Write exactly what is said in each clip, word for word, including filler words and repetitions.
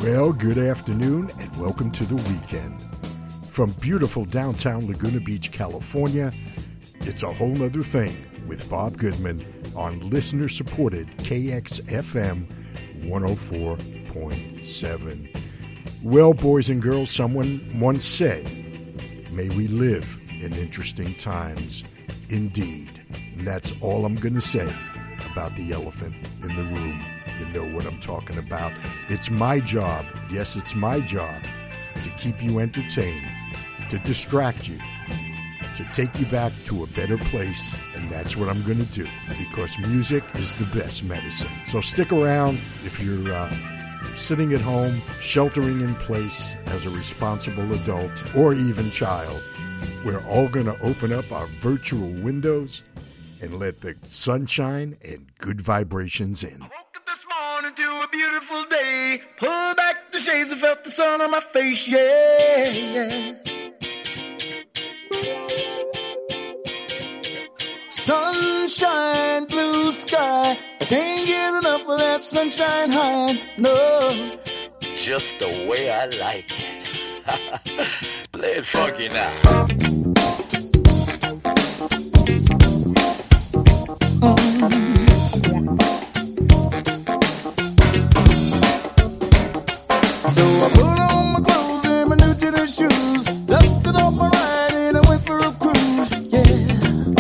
Well, good afternoon and welcome to the weekend. From beautiful downtown Laguna Beach, California, it's a whole nother thing with Bob Goodman on listener-supported K X F M one oh four point seven. Well, boys and girls, someone once said, may we live in interesting times. Indeed. And that's all I'm going to say about the elephant in the room. You know what I'm talking about. It's my job, yes, it's my job, to keep you entertained, to distract you, to take you back to a better place, and that's what I'm going to do, because music is the best medicine. So stick around if you're uh, sitting at home, sheltering in place as a responsible adult or even child. We're all going to open up our virtual windows and let the sunshine and good vibrations in. To a beautiful day, pull back the shades and felt the sun on my face, yeah, yeah. Sunshine, blue sky, I can't get enough of that sunshine high, no. Just the way I like it. Play it funky now. Mm. So I put on my clothes and my new tennis shoes, dusted off my ride and I went for a cruise, yeah.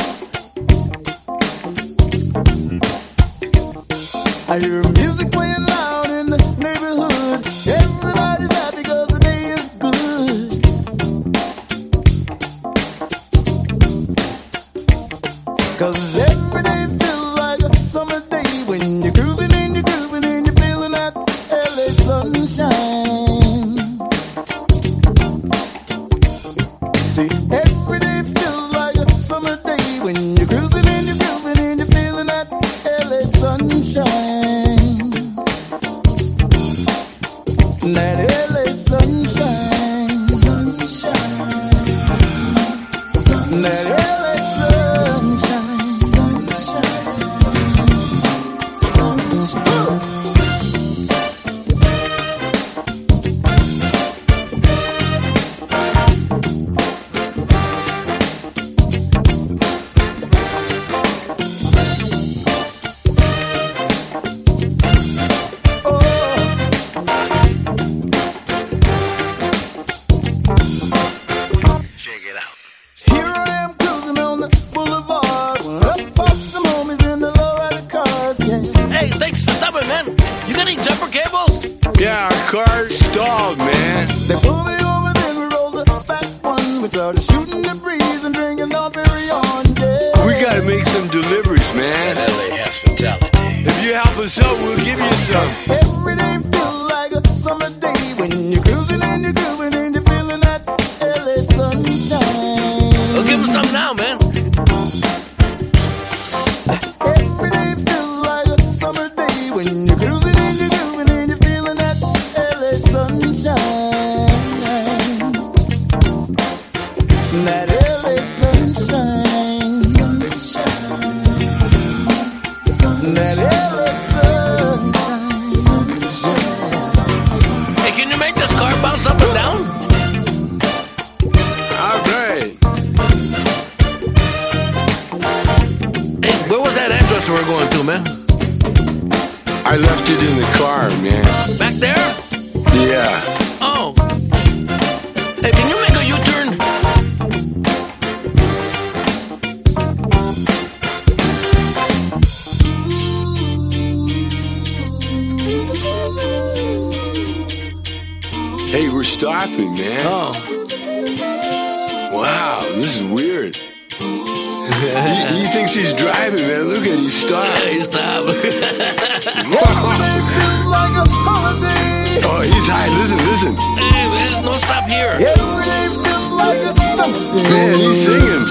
I hear music playing loud in the neighborhood. Everybody's happy because the day is good. Cause every day feels like a summer day when you're cruising and you're grooving and you're feeling that L A sunshine. See, every day feels like a summer day when you're cruising and you're grooving and you're feeling that L A sunshine. That L A sunshine. Sunshine. That L A sunshine. Sunshine. Yeah, our car stalled, man. They pulled me over, then we rolled a fat one. We started shooting the breeze and drinking Don Perignon, yeah. We gotta make some deliveries, man. That L A hospitality. If you help us out, we'll give you some. Every day feels like a summer day when you're cruising and you're grooving and you're feeling that L A sunshine. Well, give us some now, man. Every day feels like a summer day when you're cruising and you're grooving and you're feeling that L A sunshine. That L A sunshine. That L A sunshine. Hey, can you make this car bounce up and down? All right. Hey, where was that address we were going to, man? I left it in the car, man. Back there? Yeah. Oh. Hey, can you make a U-turn? Hey, we're stopping, man. Oh. Wow, this is weird. he, he thinks he's driving, man. Look at him, he's stopped. Hey, stop. Every day feels like a holiday. Oh, he's high. Listen, listen. Hey, man, no stop here. Every day feels like a summer day. Man, he's singing.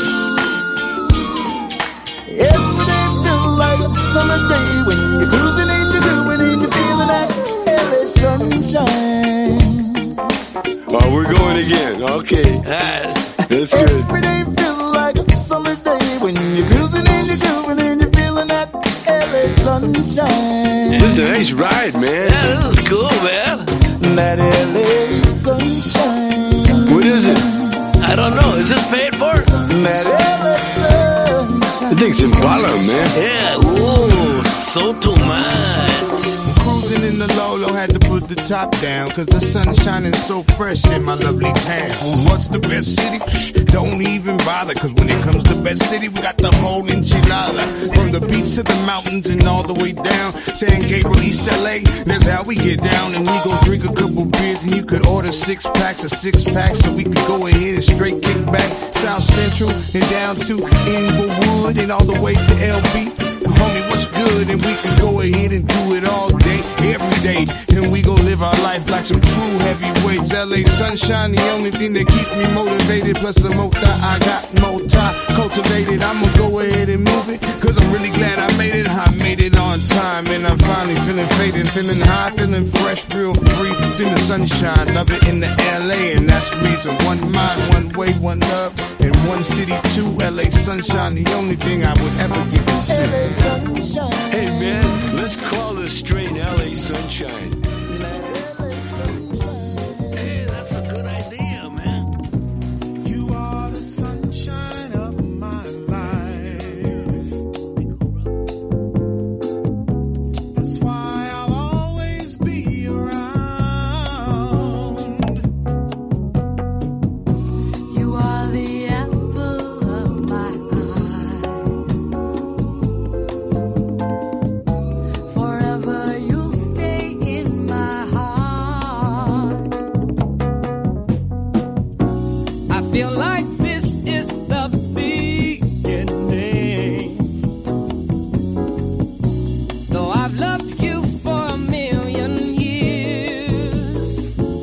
Every day feels like a summer day when you're cruising and you're grooving and you're feeling that L A sunshine. Oh, we're going again. Okay. Alright. That's good. Every day feels like a summer day when you're cruising and you're grooving and you're feeling that L A sunshine. This is a nice ride, man. Yeah, this is cool, man. that L A sunshine. What is it? I don't know. Is this paid for? That L A sunshine. I think it's Impala, man. Yeah. Ooh, so too much. Cruising in the Lolo, had to put the top down, cause the sun's shining so fresh in my lovely town. What's the best city? Psh, don't even bother, cause when it comes to best city, we got the whole enchilada. From the beach to the mountains and all the way down, San Gabriel, East L A, that's how we get down. And we go drink a couple beers and you could order six packs of six packs, so we could go ahead and straight kick back. South Central and down to Inglewood and all the way to L B. Homie, what's good? And we can go ahead and do it all day, every day. And we gon' live our life like some true heavyweights. L A sunshine, the only thing that keeps me motivated. Plus the mota I got, mota cultivated. I'ma go ahead and move it, cause I'm really glad I made it. I made it on time, and I'm finally feeling faded, feeling high, feeling fresh, real free. Then the sunshine, love it in the L A, and that's the reason. One mind, one way, one love, and one city too. L A sunshine, the only thing I would ever give it to. Hey, man, let's call this strain L A sunshine. Hey, that's a good idea, man. You are the sunshine of my life. That's why I'll always be around. You are the apple of my eye. Forever you'll stay in my heart. I feel like this is the beginning. Though I've loved you for a million years,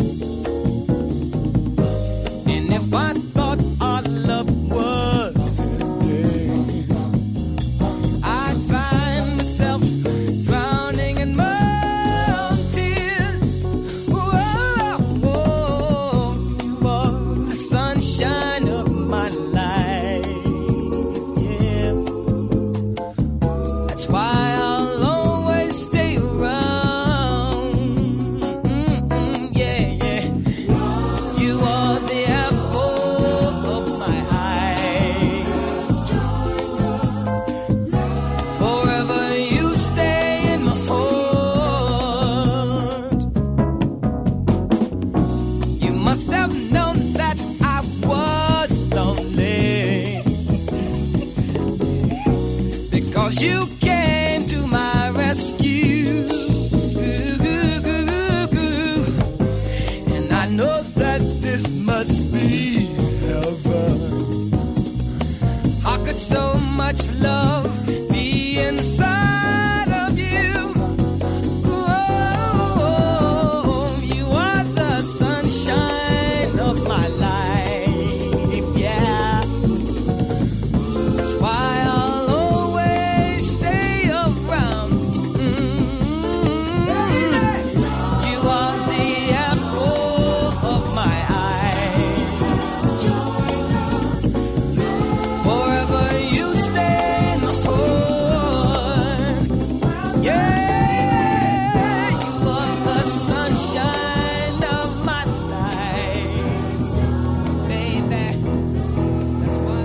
and if I thought our love was ending, I'd find myself drowning in my own tears. Whoa, whoa, you are the sunshine of my life. Yeah, that's why I'll always stay around. Mm-mm, yeah, yeah. You are the apple of my eye. Forever you stay in my heart. You must have known that I was lonely, because you came to my rescue. And I know that this must be heaven. How could so much love be inside of you? Oh, you are the sunshine of my life. Yeah, that's why I'll always stay around. Mm-hmm. You are the apple of my eye. Forever you stay in my heart. Yeah, you are the sunshine of my life, baby. That's why.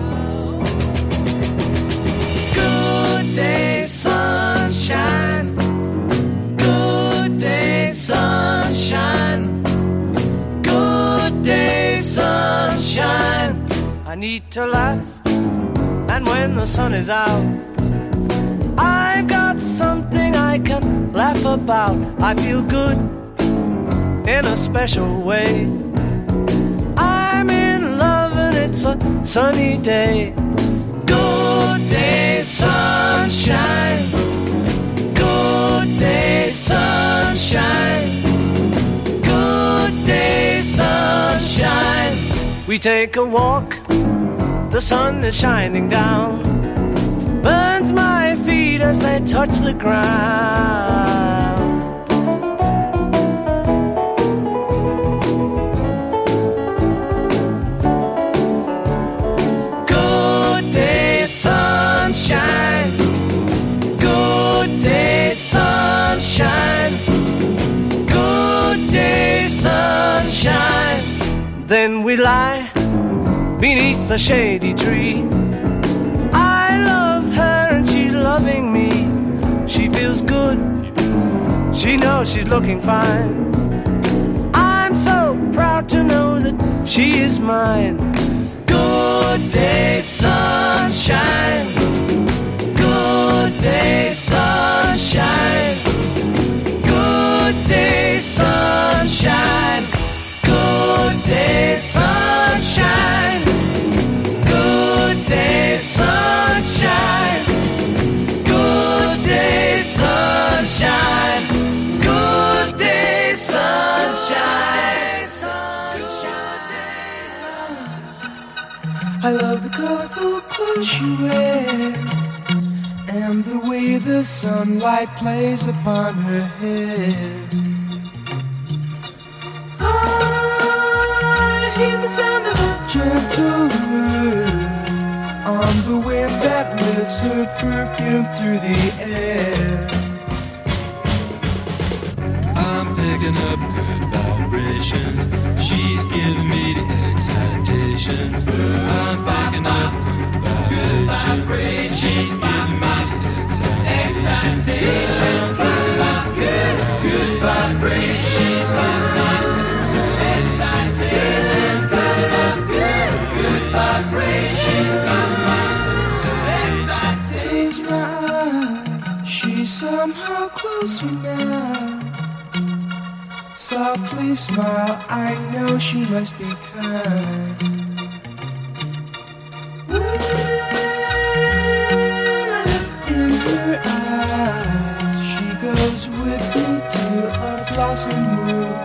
Good day, sunshine. Good day, sunshine. Good day, sunshine. I need to laugh, and when the sun is out, I've got something I can laugh about. I feel good in a special way. I'm in love and it's a sunny day. Good day, sunshine. Good day, sunshine. Good day, sunshine. We take a walk, the sun is shining down, burns my feet as they touch the ground. Good day, sunshine. Good day, sunshine. Good day, sunshine. we lie beneath a shady tree. I love her and she's loving me. She feels good, she knows she's looking fine. I'm so proud to know that she is mine. Good day, sunshine. Good day, sunshine. Good day, sunshine. Good day, sunshine. Good day, sunshine. Good day, sunshine. Good day, sunshine. I love the colorful clothes she wears and the way the sunlight plays upon her hair. I hear the sound of a gentle word on the wind that lifts her perfume through the air. I'm picking up good vibrations. She's giving me the excitations. I'm picking up good vibrations. She's giving me the excitations. Good, good vibrations. She's giving me the excitations. Good, good vibrations. Close my eyes. She's somehow closer now. Softly smile, I know she must be kind. In her eyes, she goes with me to a blossom room.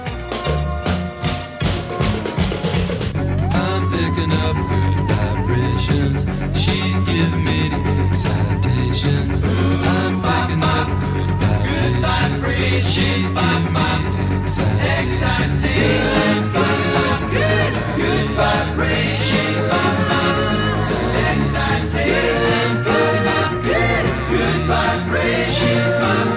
I'm picking up good vibrations. She's giving me the excitations. I'm picking up good vibrations. She's giving me excitations, good, good, good vibrations, excitations, good, good, good vibrations,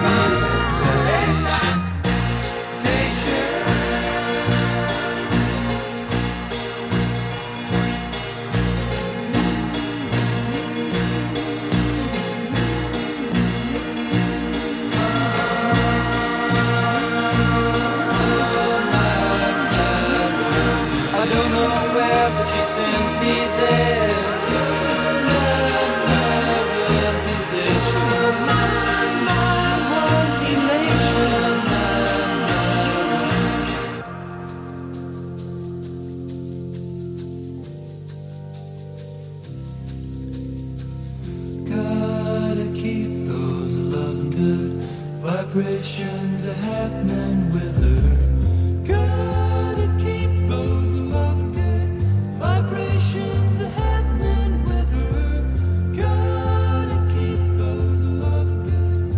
vibrations are happening with her. Gotta keep those love good vibrations are happening with her. Gotta keep those love good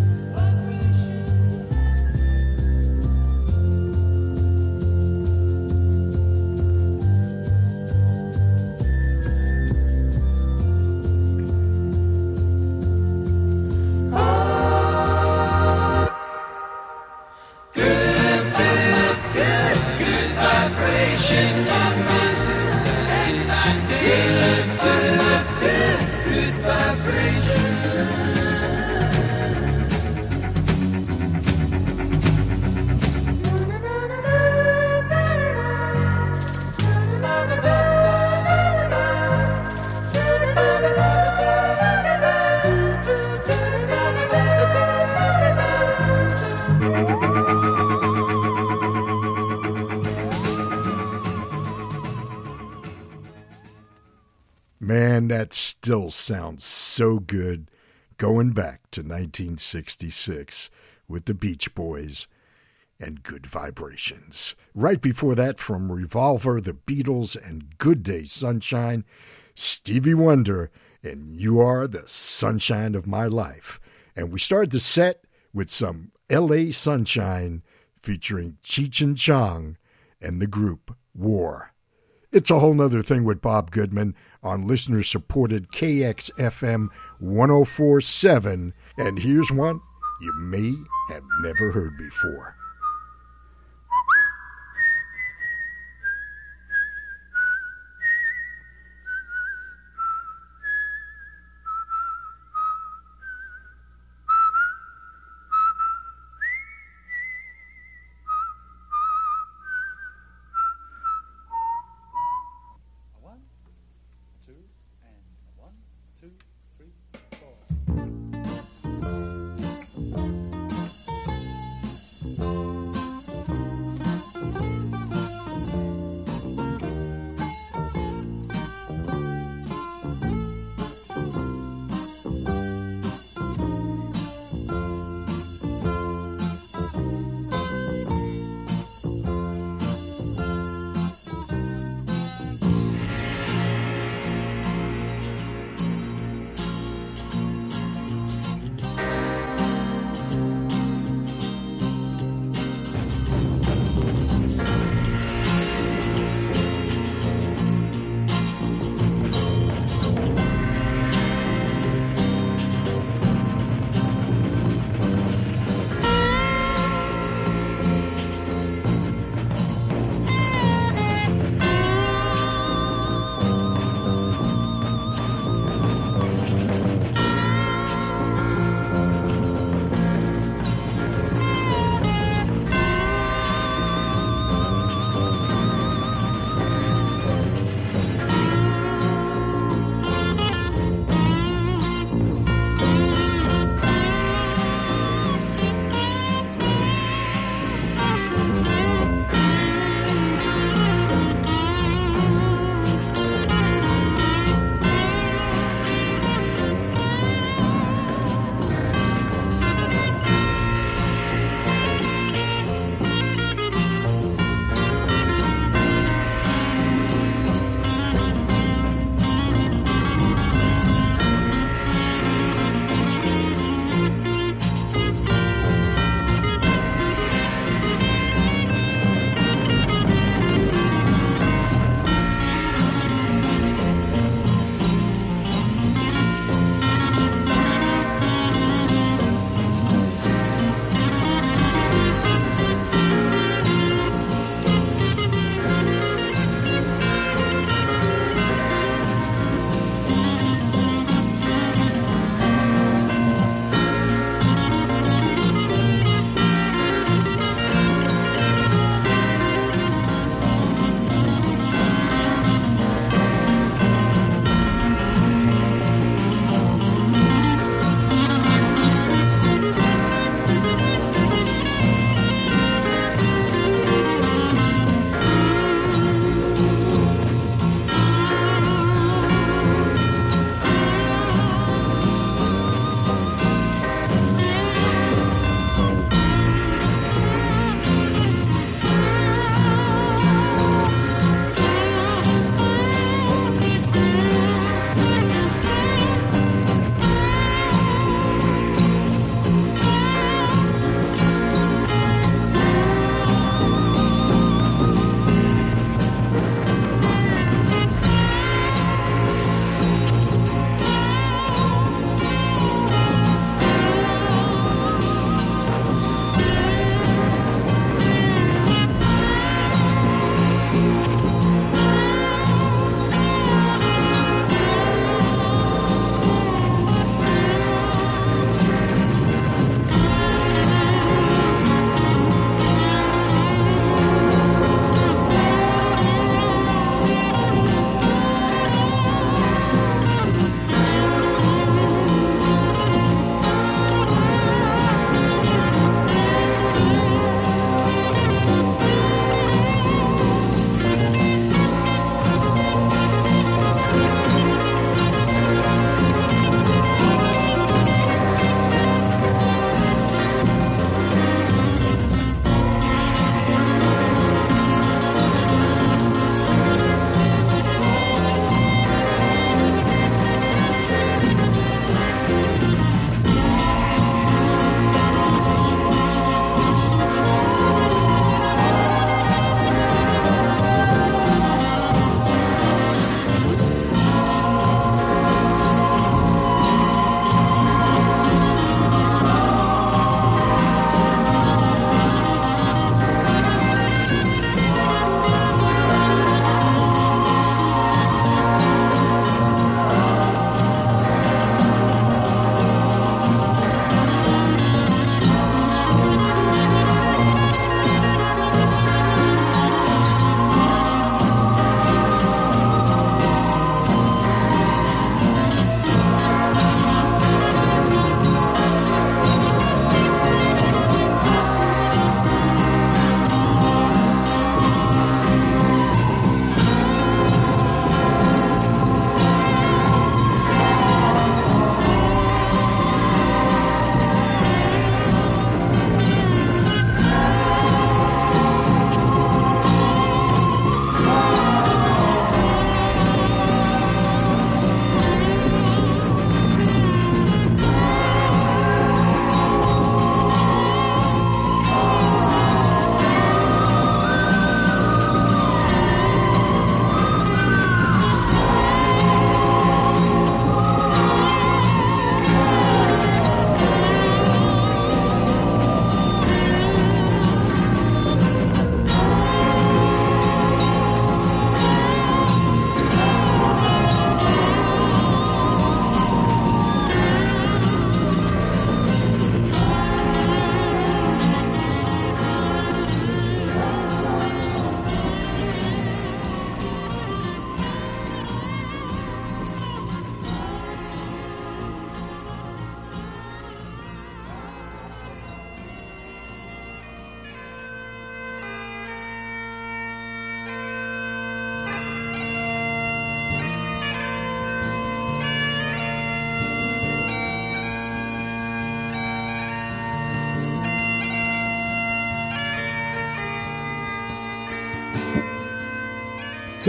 Man, that still sounds so good going back to nineteen sixty-six with the Beach Boys and Good Vibrations. Right before that, from Revolver, the Beatles, and Good Day Sunshine, Stevie Wonder and You Are the Sunshine of My Life. And we started the set with some L A Sunshine featuring Cheech and Chong and the group War. It's a whole nother thing with Bob Goodman on listener-supported K X F M one oh four point seven, and here's one you may have never heard before.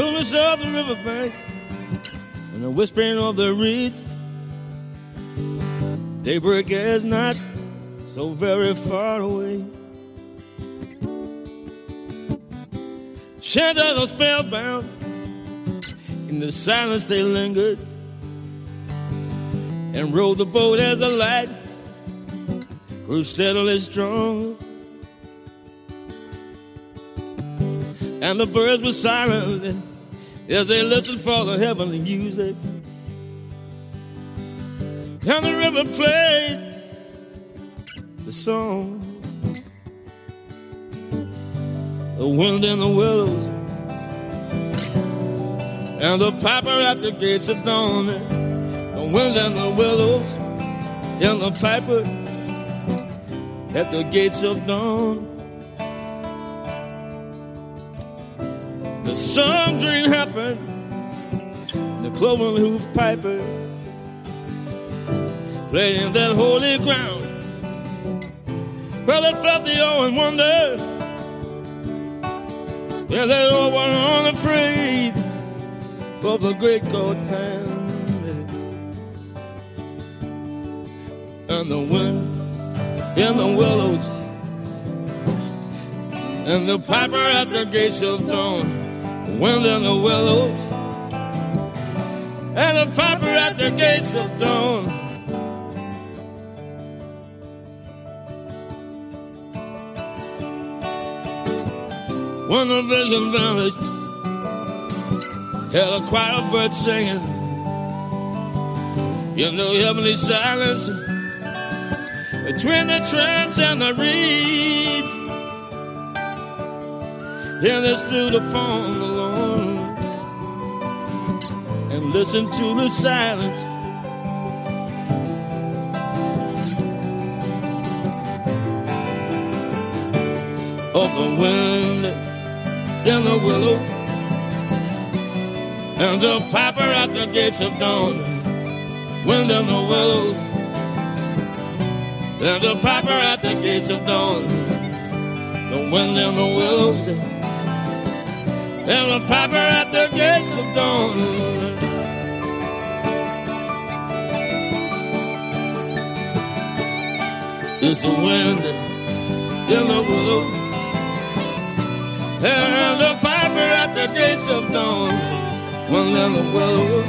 coolness of the riverbank and the whispering of the reeds. Daybreak is not so very far away. Shanties are spellbound. In the silence they lingered and rode the boat as the light grew steadily strong. And the birds were silent as they listened for the heavenly music. And the river played the song. The wind in the willows and the piper at the gates of dawn. The wind and the willows and the piper at the gates of dawn. The sun dream happened, the cloven hoof piper played in that holy ground where they felt the awe and wonder. Yeah, they all were unafraid of the great God time. And the wind in the willows and the piper at the gates of dawn. The wind in the willows and the piper at the gates of dawn. When the vision vanished, held a choir of birds singing in the heavenly silence between the trance and the reeds. Then they stood upon the lawn and listened to the silence of the wind in the willow and the piper at the gates of dawn. Wind in the willows and the piper at the gates of dawn. The wind in the willows and the piper at the gates of dawn. It's the wind in the willows and the piper at the gates of dawn. Wind in the willows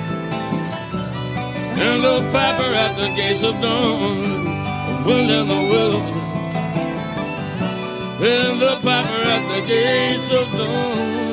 and the piper at the gates of dawn. Wind in the willows and the piper at the gates of dawn.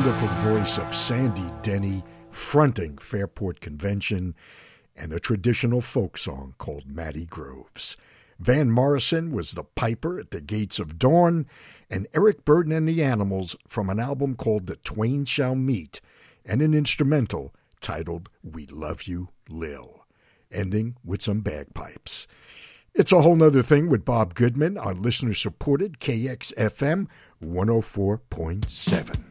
wonderful voice of Sandy Denny fronting Fairport Convention and a traditional folk song called Matty Groves. Van Morrison was the piper at the Gates of Dawn, and Eric Burden and the Animals from an album called The Twain Shall Meet, and an instrumental titled We Love You, Lil, ending with some bagpipes. It's a Whole Nother Thing with Bob Goodman on listener-supported K X F M one oh four point seven.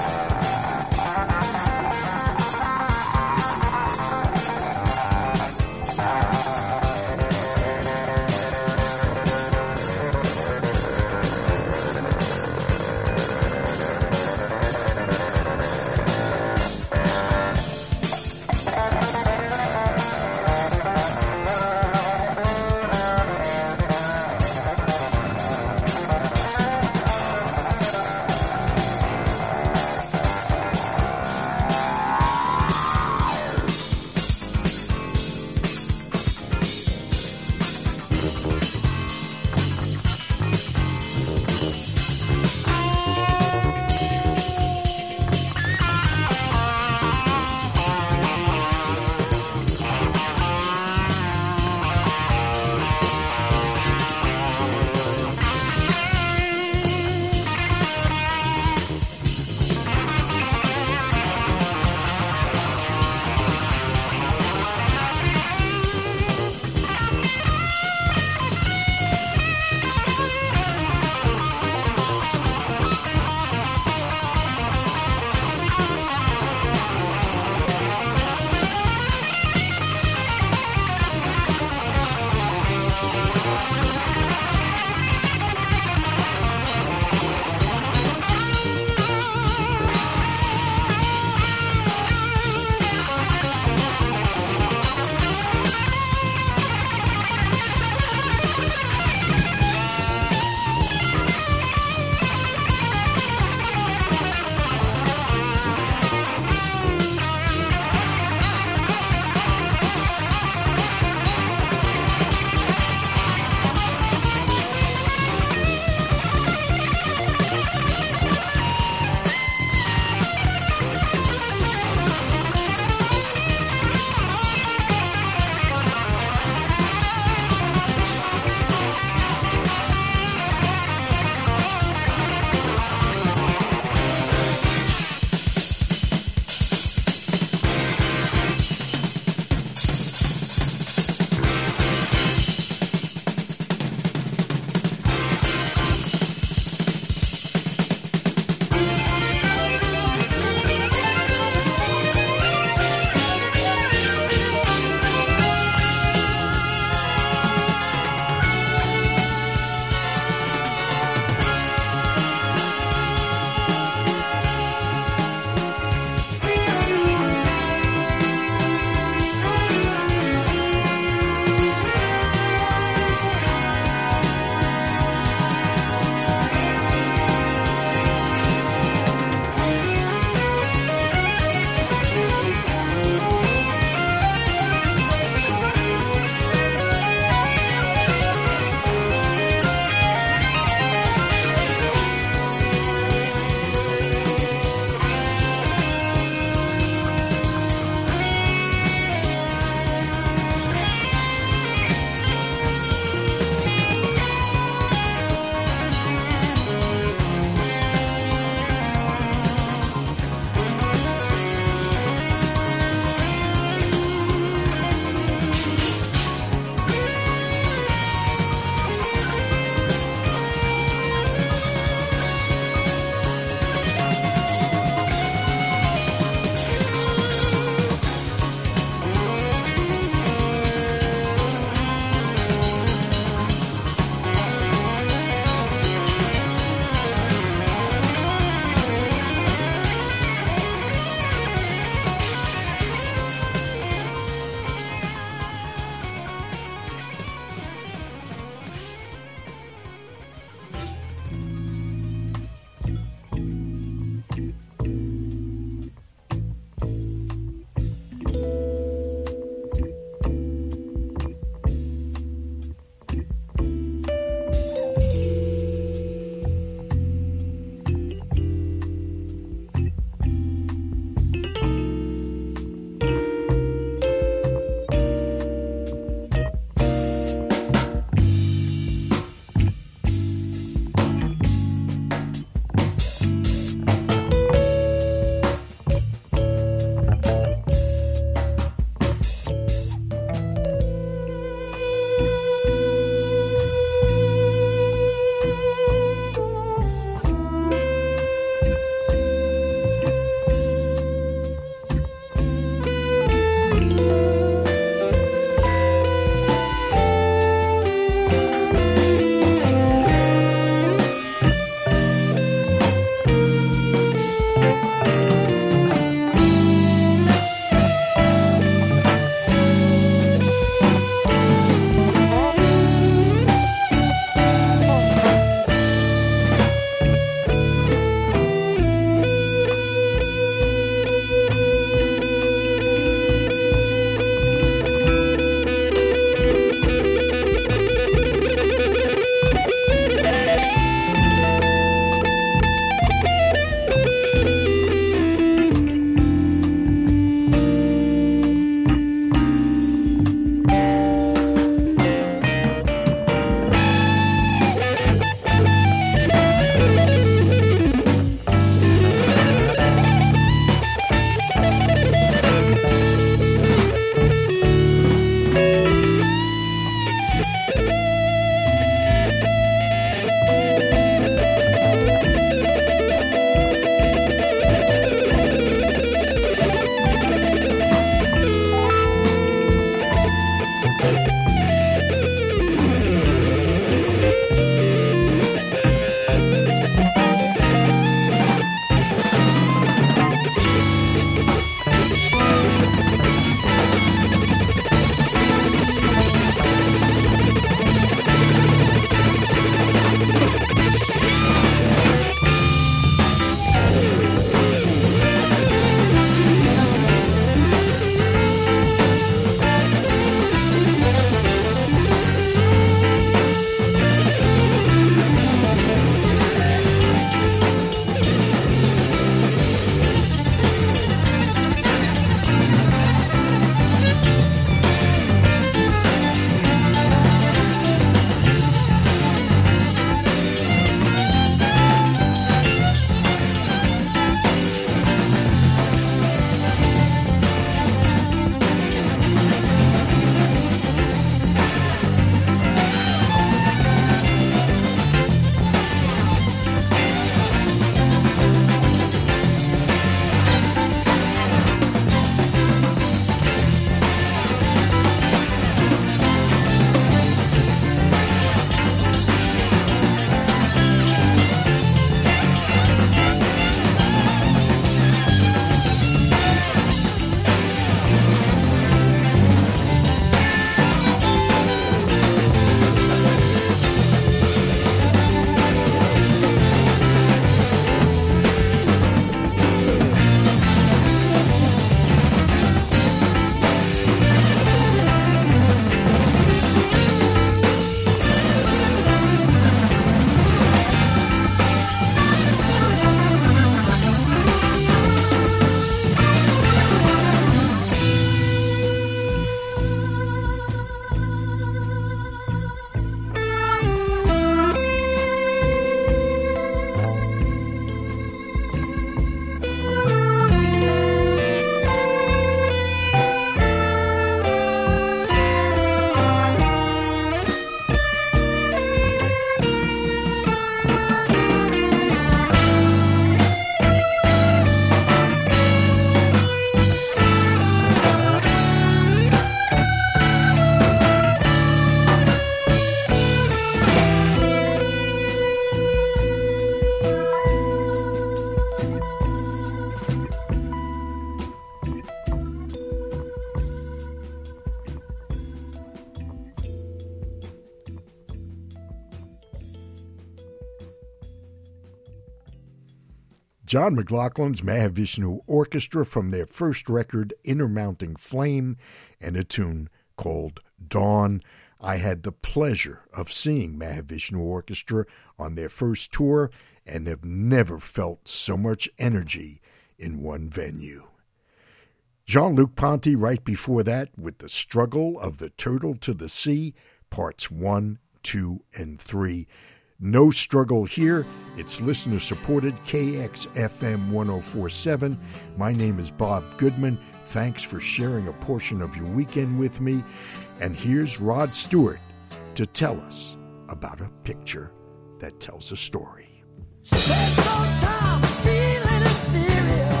John McLaughlin's Mahavishnu Orchestra from their first record, Intermounting Flame, and a tune called Dawn. I had the pleasure of seeing Mahavishnu Orchestra on their first tour and have never felt so much energy in one venue. Jean-Luc Ponty right before that with The Struggle of the Turtle to the Sea, parts one, two, and three. No struggle here. It's listener-supported K X F M one oh four point seven. My name is Bob Goodman. Thanks for sharing a portion of your weekend with me. And here's Rod Stewart to tell us about a picture that tells a story. Spend some time feeling inferior,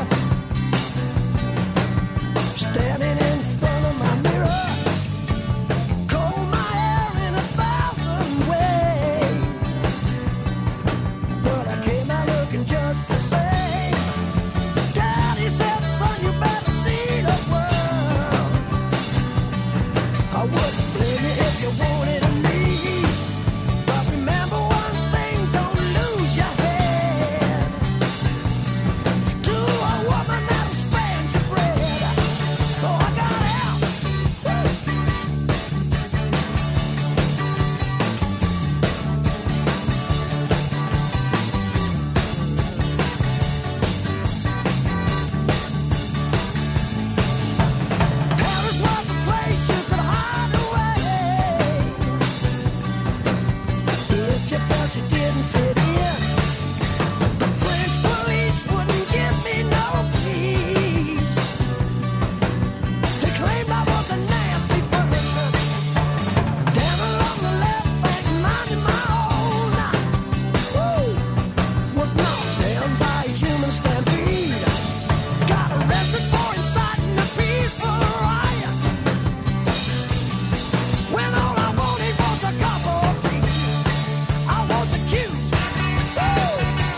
standing in front of my mirror, comb my hair in a thousand ways, but I came out looking just the same. Daddy said, son, you better see the world. I wouldn't blame you if you wanted me, but remember one thing, don't lose your head to a woman that'll spend your bread. So I got out. Paris was a place you could hide away if you felt you didn't fit in. The French police wouldn't give me no peace. They claimed I was a nasty person, down along the left bank, minding my own. Woo! Was knocked down by a human stampede. Got arrested for inciting a peaceful riot, when all I wanted was a cup of tea. I was accused. Woo!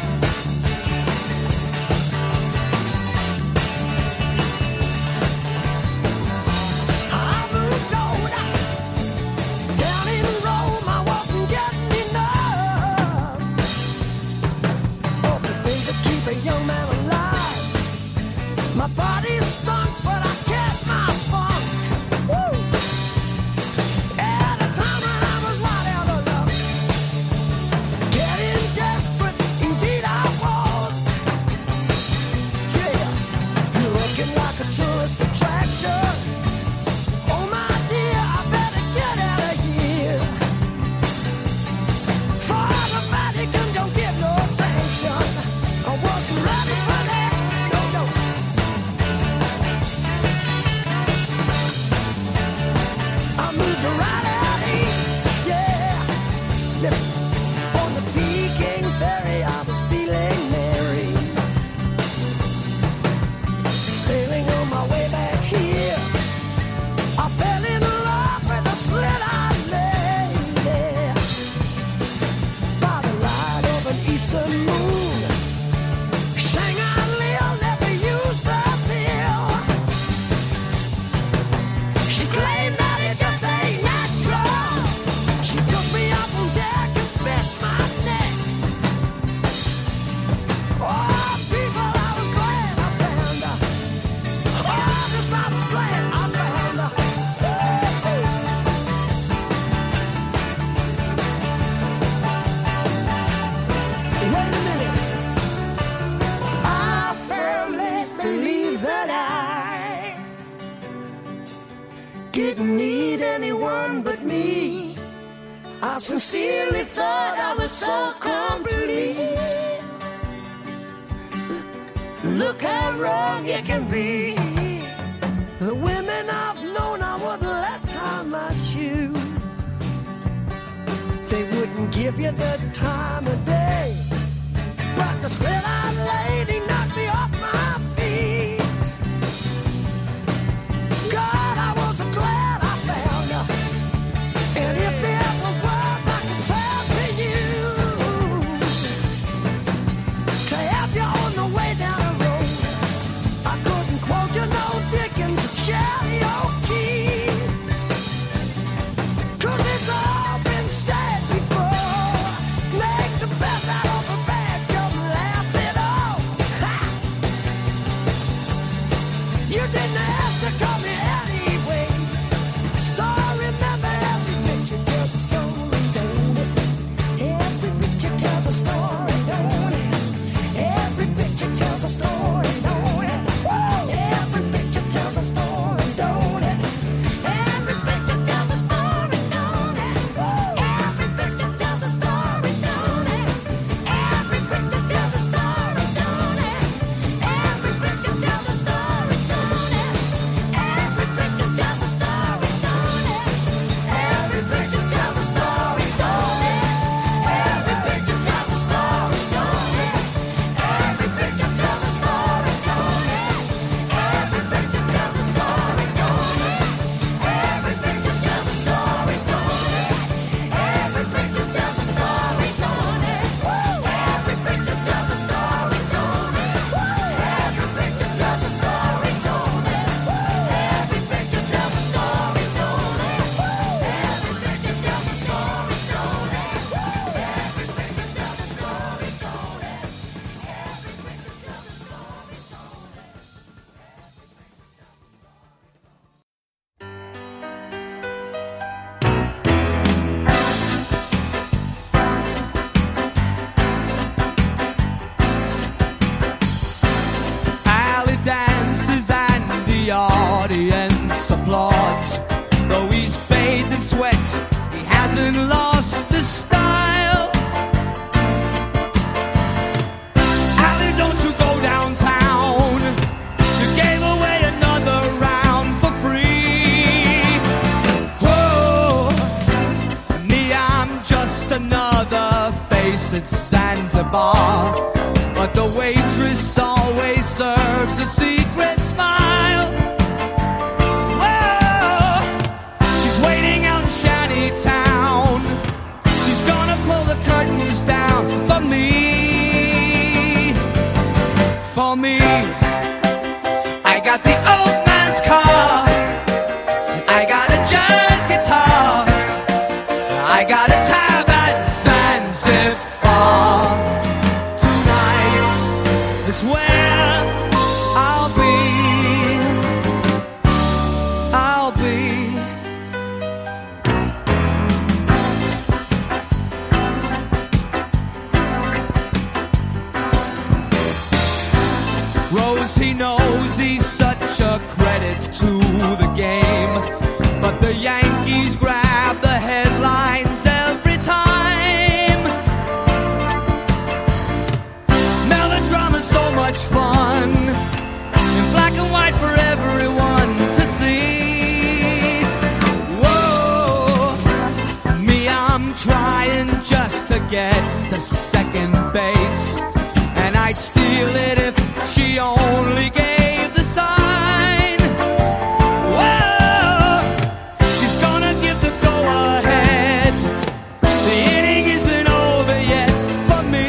I moved on down in Rome. I wasn't getting enough of the things that keep a young man alive. My body stunk, but I kept my funk. Woo! At a time when I was wide out of luck, getting desperate, indeed I was. Yeah, you're looking like a tourist attraction. Oh my dear, I better get out of here. For the Vatican don't give no sanction. I wasn't ready for that. No, no. I moved right out east. Yeah. Listen, on the Peking ferry, I was feeling merry. Sailing on my way back here, I fell in love with a slit-eyed lady by the light of an eastern moon. Shanghai Lil never used the pill. She claimed that it just ain't natural. She took me up on deck and bit my neck. Oh, people, I was glad I found her. Oh, just I was glad I found her. Wait a minute. I firmly believe that I didn't need anyone but me. I sincerely thought I was so complete. Look how wrong you can be. The women I've known, I wouldn't let tie my shoe. They wouldn't give you the time of day, but the slit-eyed lady knocked me off my feet. God, I was glad I found her. And if there were words I could tell to you, to help you on the way down the road, I couldn't quote you no Dickens or Cherry O'Keefe. 'Cause it's all been said before. Make the best out of a bad joke, laugh lost the style. Allie, don't you go downtown. You gave away another round for free. Oh, me, I'm just another face at Zanzibar. But the waitress always serves a secret smile. Whoa, she's waiting out in Shantytown. She's gonna pull the curtains down for me. For me, I got the old man's car. I got a jazz guitar. I got a tab at Zanzibar. It's where I'll be, I'll be. Rose, he knows he's such a credit to the game, but the Yankees grab the headlines every time. Melodrama's so much fun, in black and white for everyone to see. Whoa, me, I'm trying just to get to second base, and I'd steal it if she only gave the sign. Whoa, she's gonna give the go-ahead. The inning isn't over yet for me.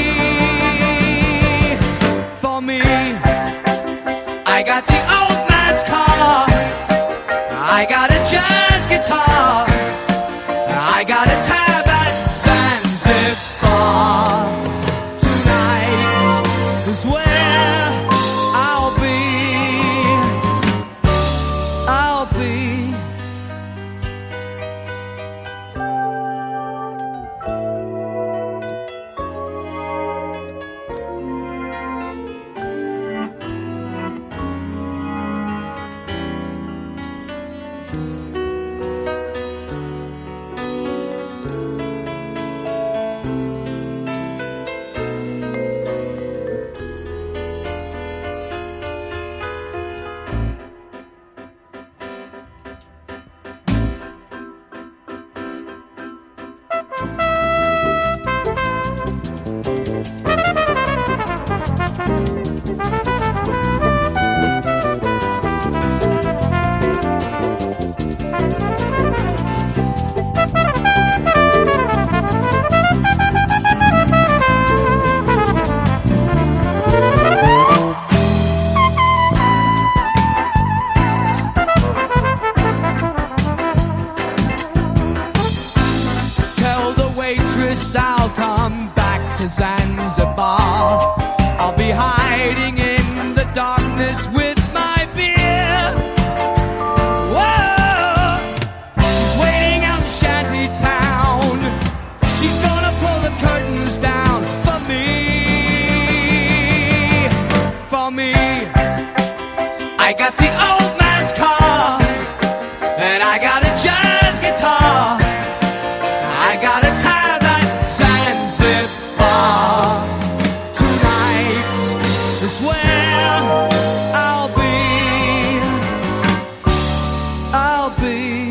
For me, I got the old man's car. I got a jazz guitar. I got a tab at Zanzibar. Tonight is where I'll be. I'll be. Tell the waitress I'll come back to Zanzibar. I'll be hiding in the darkness with my beer. Whoa, she's waiting out in Shantytown. She's gonna pull the curtains down for me. For me, I got the old man's car, and I got a jazz guitar. I got a tab at Zanzibar. Tonight is where I'll be. I'll be.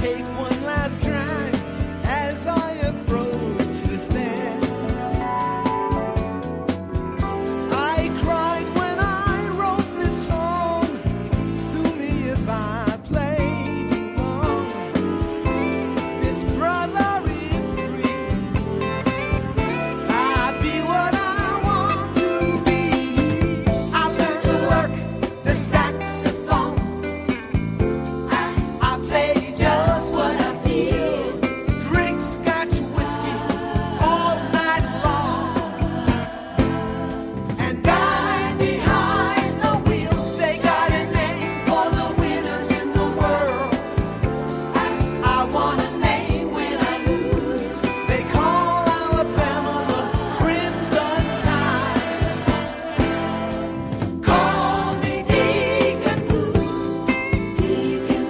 take one last drag as I approach the stand. I cried when I wrote this song. Sue me if I played you wrong. This brother is free. I be what I want to be. I learned to work the saxophone. I, I play just what I feel. Drink scotch whiskey all night long. And die behind the wheel. They got a name for the winners in the world. I, I want a name when I lose. They call Alabama the Crimson Tide. Call me Deacon Blue, Deacon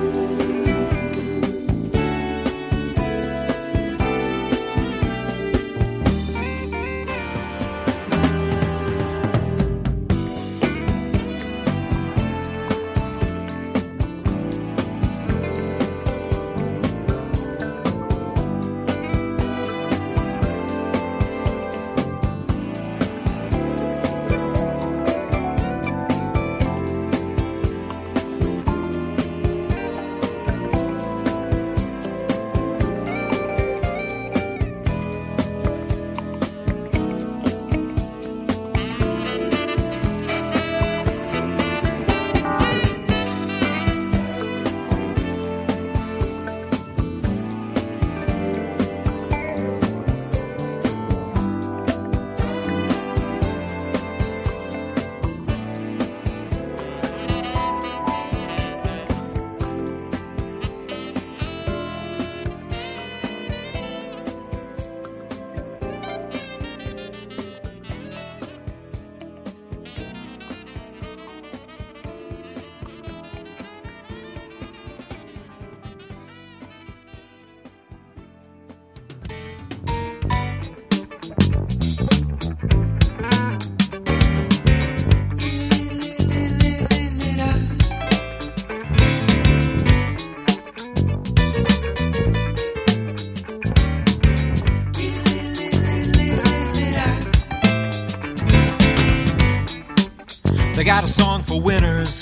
They got a song for winners.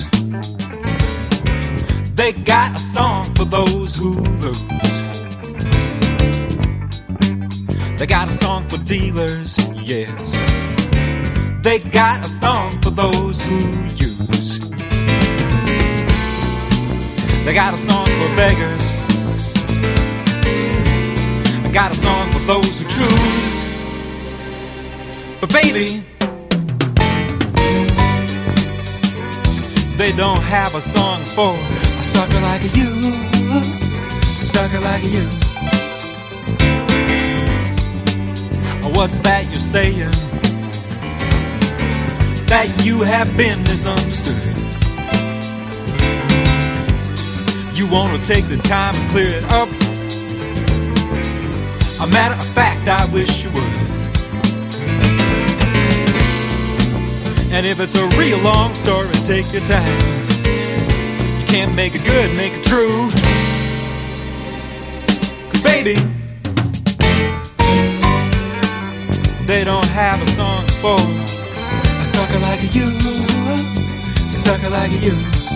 They got a song for those who lose. They got a song for dealers, yes. They got a song for those who use. They got a song for beggars. They got a song for those who choose. But baby, they don't have a song for a sucker like you, sucker like you. What's that you're saying? That you have been misunderstood. You want to take the time and clear it up. A matter of fact, I wish you would. And if it's a real long story, take your time. You can't make it good, make it true. 'Cause baby, they don't have a song for a sucker like you, sucker like you.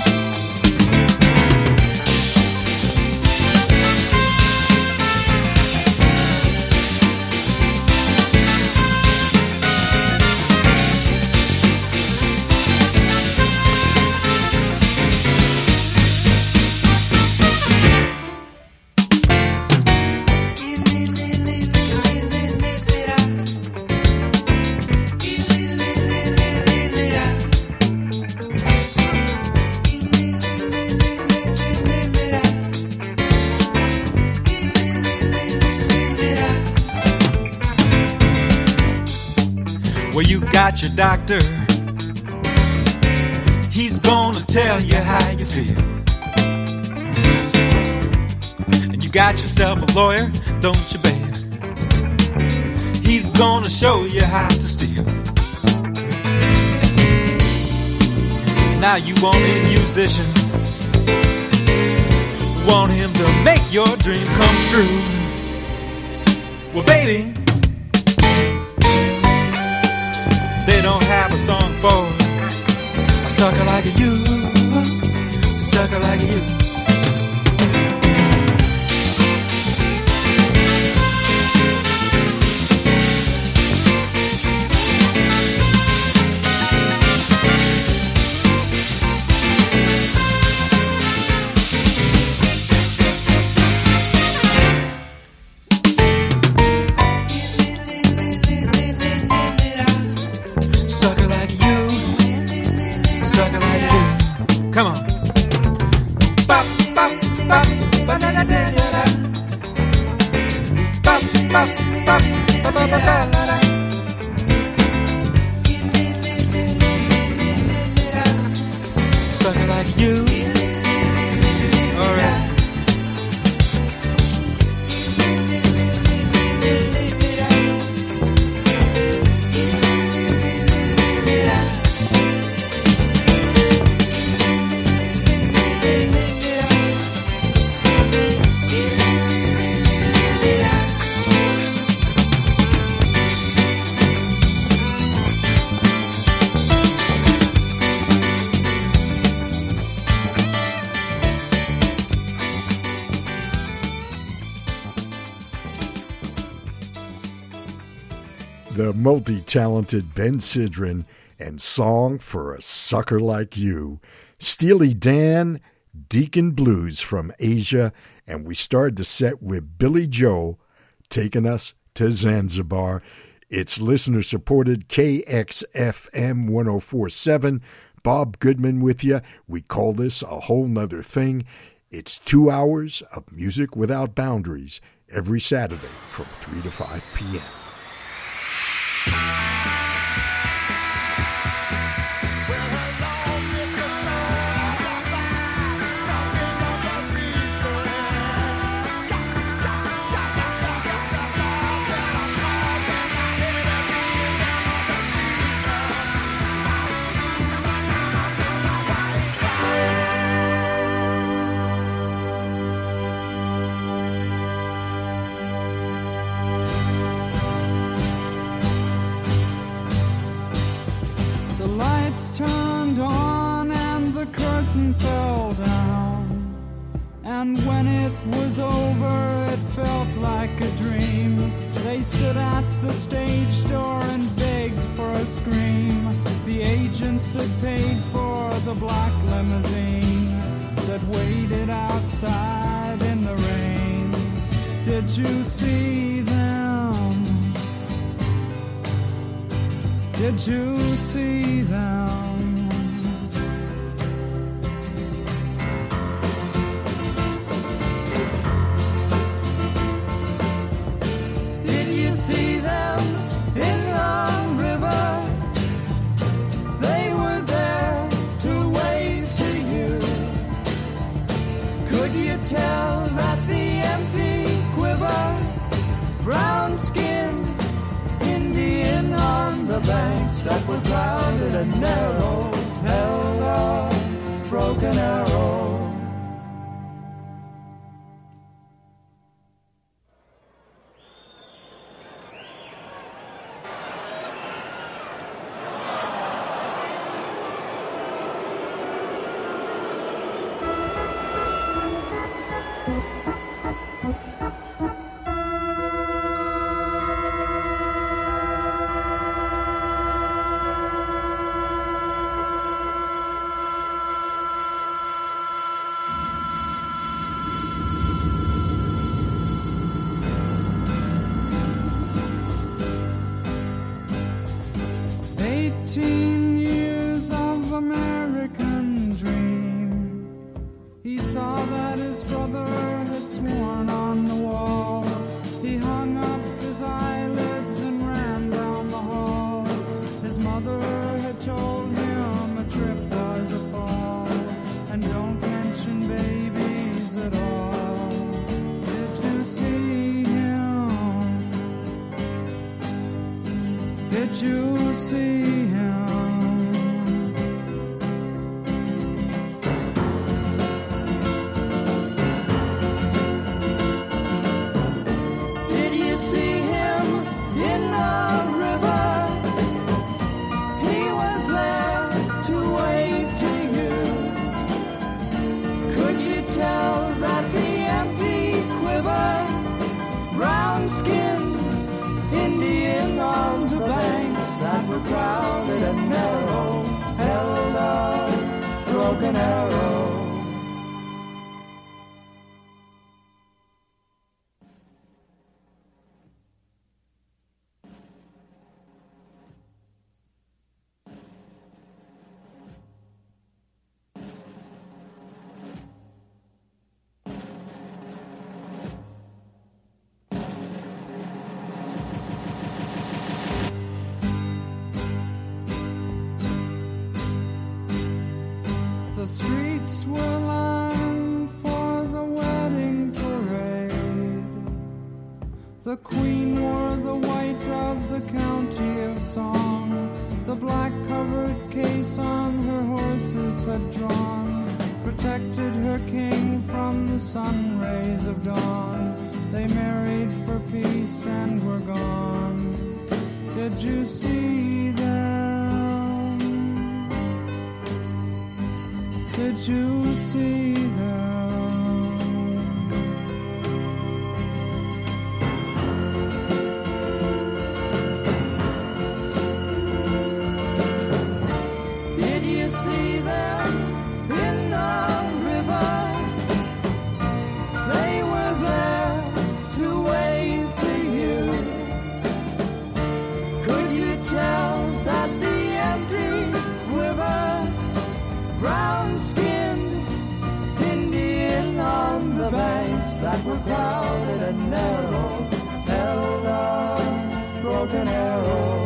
Well, you got your doctor. He's gonna tell you how you feel. And you got yourself a lawyer, don't you, babe? He's gonna show you how to steal. Now you want a musician want him to make your dream come true. Well, baby, they don't have a song for a sucker like you, sucker like you. Come on. Bop, bop, bop, ba-da-da-da-da-da. Bop, bop, bop, ba-ba-ba-ba-da-da. Sucker like you. All right. The multi-talented Ben Sidran and Song for a Sucker Like You. Steely Dan, Deacon Blues from Asia, and we started the set with Billy Joe taking us to Zanzibar. It's listener-supported K X F M one oh four point seven. Bob Goodman with you. We call this a whole nother thing. It's two hours of music without boundaries every Saturday from three to five p.m. Turned on and the curtain fell down, and when it was over it felt like a dream. They stood at the stage door and begged for a scream. The agents had paid for the black limousine that waited outside in the rain. Did you see them? Did you see them? Did you see them in the river? They were there to wave to you. Could you tell that the empty quiver, brown skin, Indian on the banks that were crowded and narrow, held a broken arrow? Eighteen years of American dream. He saw that his brother had sworn on the wall. He hung up his eyelids and ran down the hall. His mother had told him a trip was a fall, and don't mention babies at all. Did you see him? Did you see him? were crowded and narrow, held a broken arrow. The streets were lined for the wedding parade. The queen wore the white of the county of song. The black covered case on her horses had drawn protected her king from the sun rays of dawn. They married for peace and were gone. Did you see them? Did you see them? Did you see them in the river? They were there to wave to you. Could you tell that the empty quiver, brown-skinned Indian on the banks that were crowded and narrow, held a broken arrow?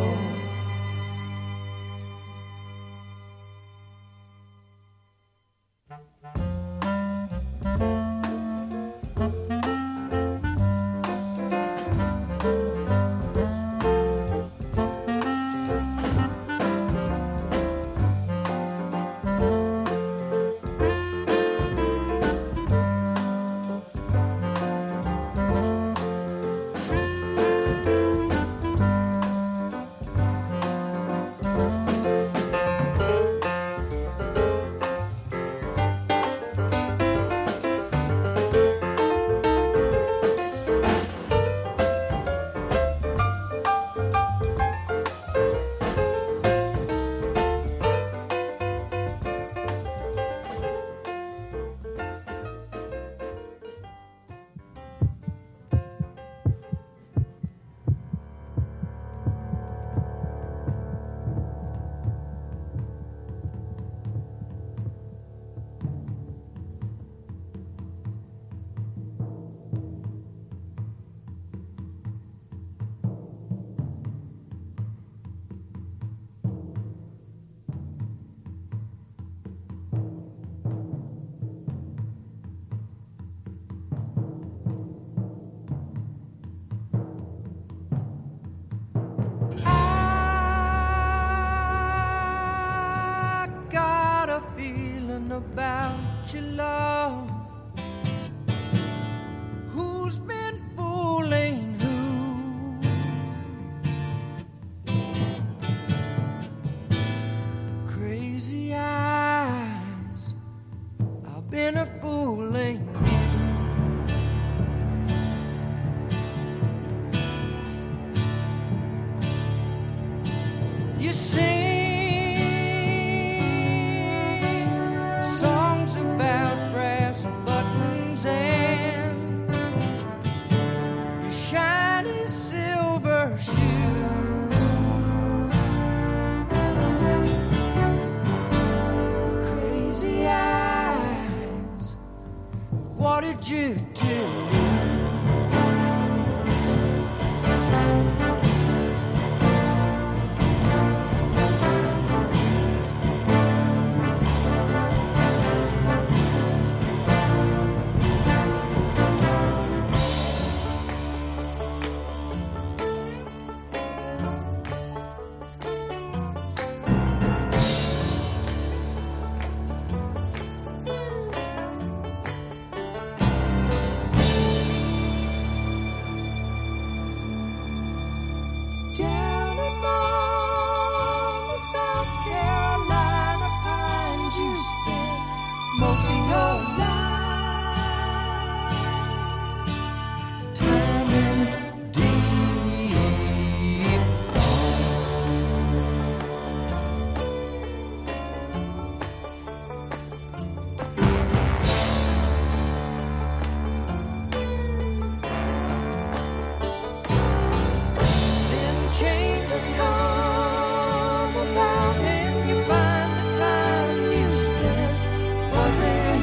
changes come about and you find the time you spent wasn't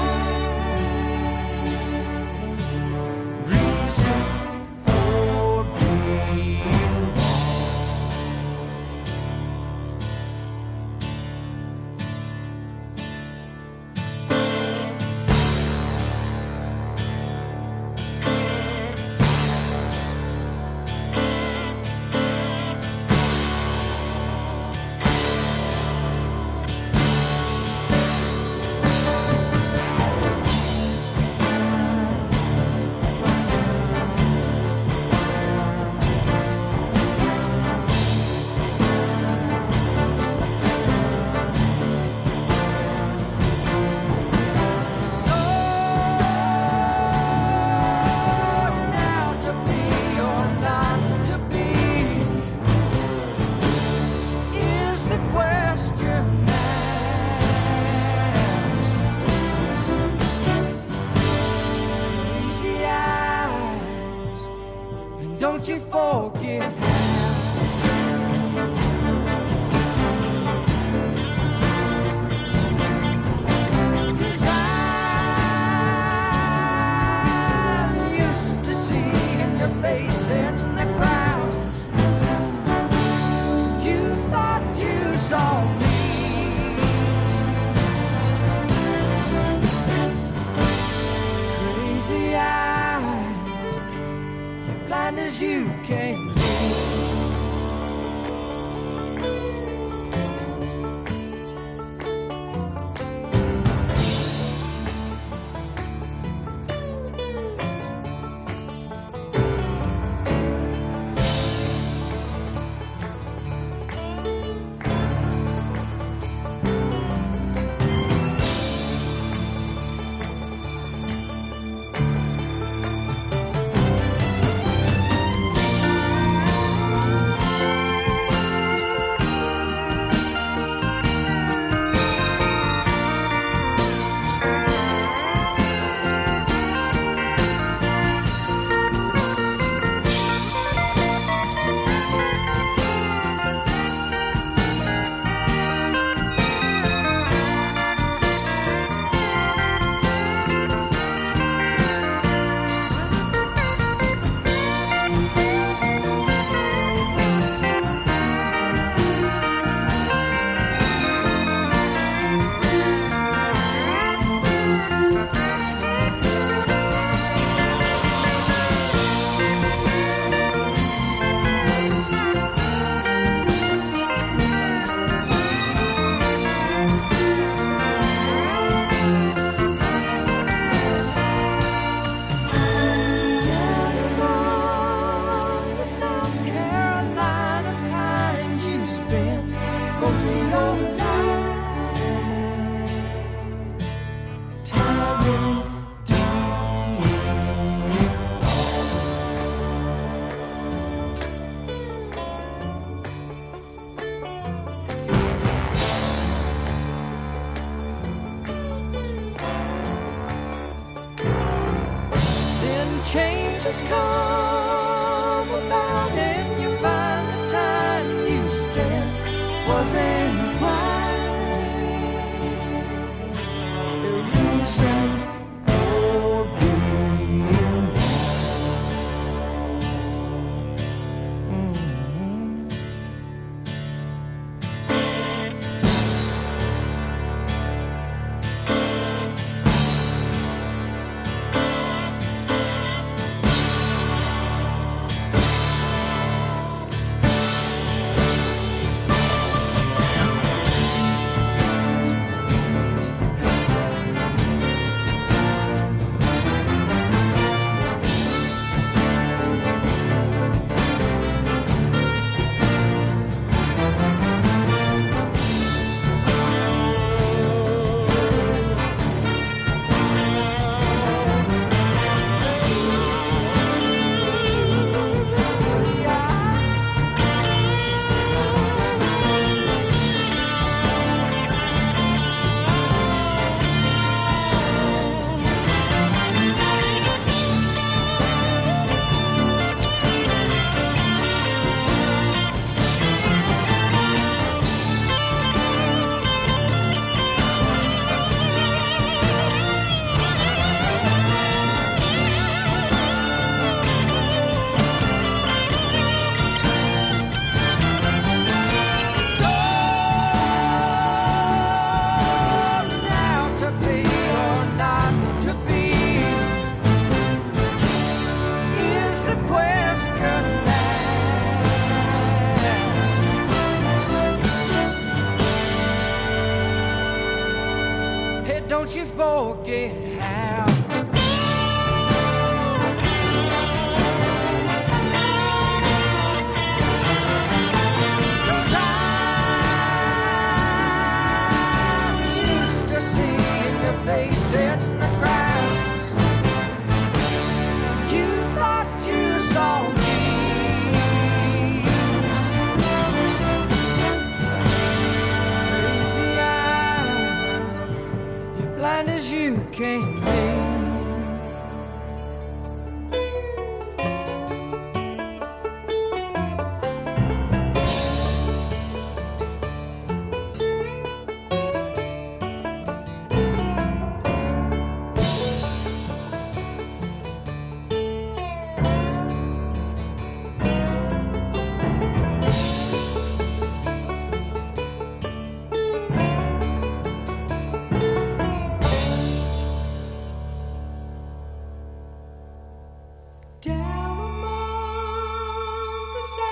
wise. Reason for being don't you forget now. 'Cause I'm used to seeing your face in the crowd. You thought you saw me. Crazy eyes, blind as you can be. Changes come about and you find the time you spent wasn't wise. The reason for being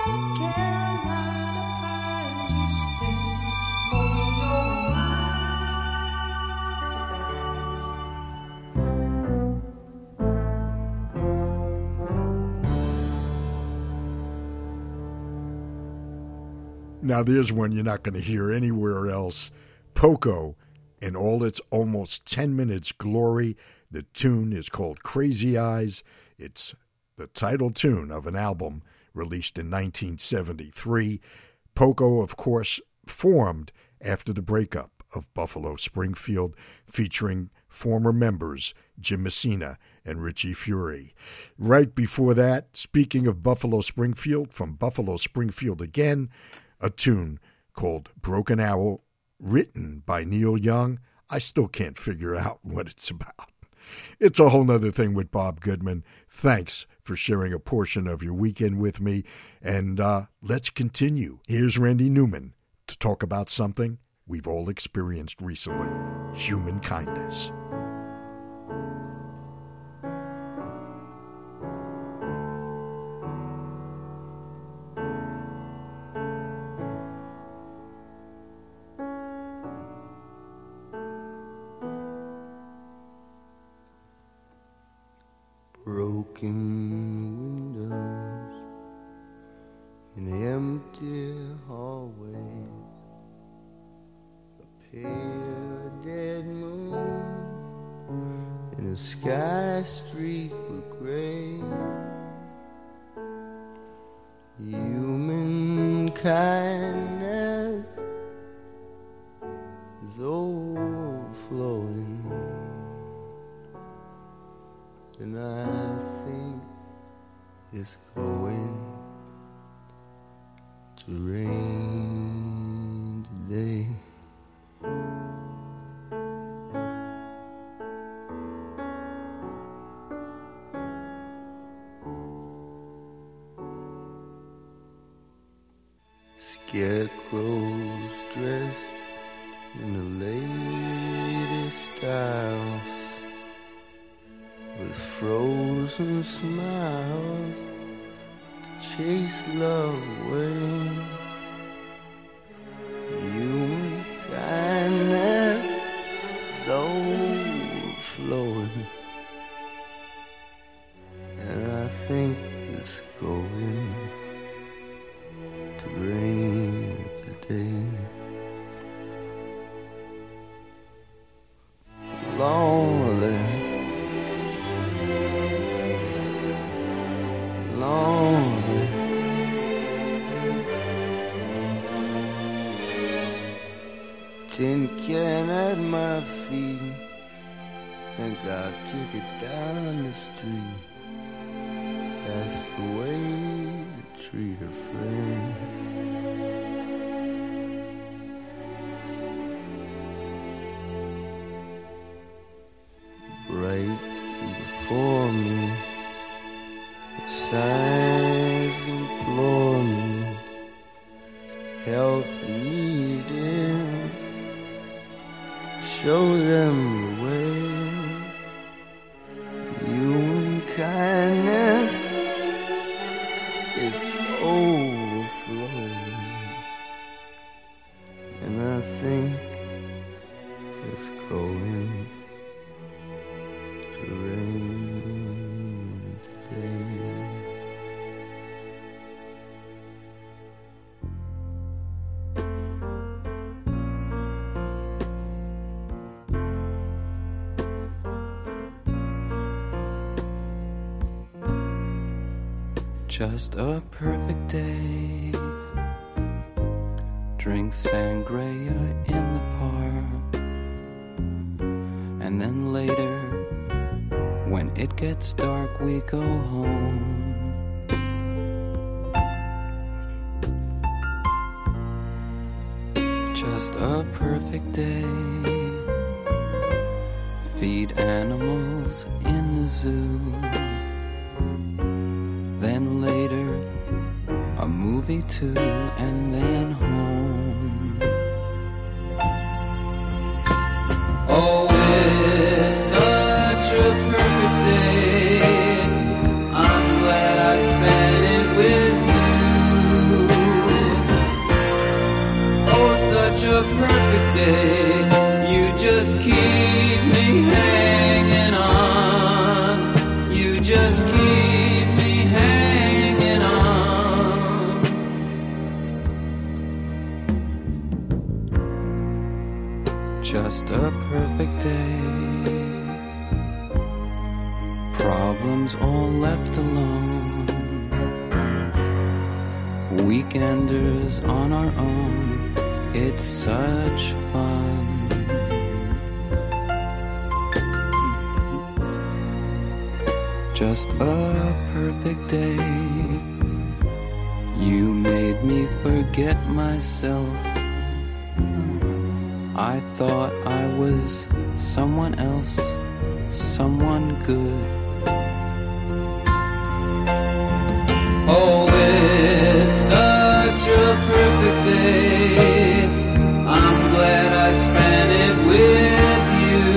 Now there's one you're not going to hear anywhere else. Poco, in all its almost ten minutes glory. The tune is called Crazy Eyes. It's the title tune of an album released in nineteen seventy-three. Poco, of course, formed after the breakup of Buffalo Springfield, featuring former members Jim Messina and Richie Fury. Right before that, speaking of Buffalo Springfield, from Buffalo Springfield again, a tune called Broken Owl, written by Neil Young. I still can't figure out what it's about. It's a whole nother thing with Bob Goodman. Thanks for sharing a portion of your weekend with me, and uh, let's continue. Here's Randy Newman to talk about something we've all experienced recently: human kindness. Broken windows in empty hallways, a pale dead moon in a sky streaked with gray. Human kindness is overflowing, and I think it's going to rain today. Scarecrows dressed in the latest styles, with frozen smiles to chase love away. Human kindness is overflowing, and I think it's going to rain today. Lonely, lonely, tin can at my feet, and God kick it down the street. That's the way to treat a friend. Right before me, the signs implore me, help needed, show them the way. Human kindness, it's overflowing, and I think it's going to rain today. Just a perfect day. Drink sangria in the park, and then later, when it gets dark, we go home. Just a perfect day. Feed animals in the zoo. Then later, a movie too, and then home. Oh, it's such a perfect day. I'm glad I spent it with you. a perfect day. Problems all left alone. Weekenders on our own. It's such fun. Just a perfect day. You made me forget myself. I thought I was someone else, someone good. Oh, it's such a perfect day. I'm glad I spent it with you.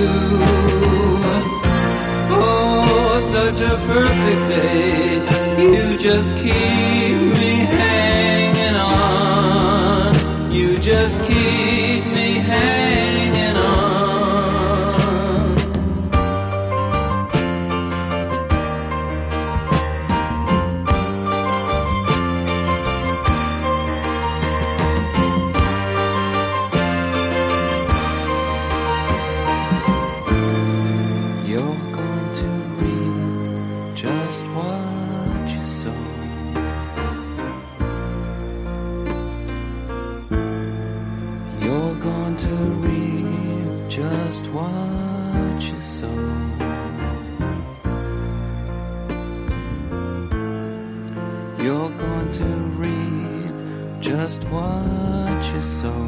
Oh, such a perfect day. You just keep me hanging on. You just keep me hanging on. You're going to reap just what you sow. You're going to reap just what you sow. You're going to reap just what you sow.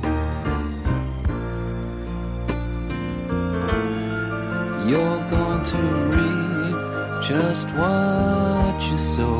You're going to reap just what you sow.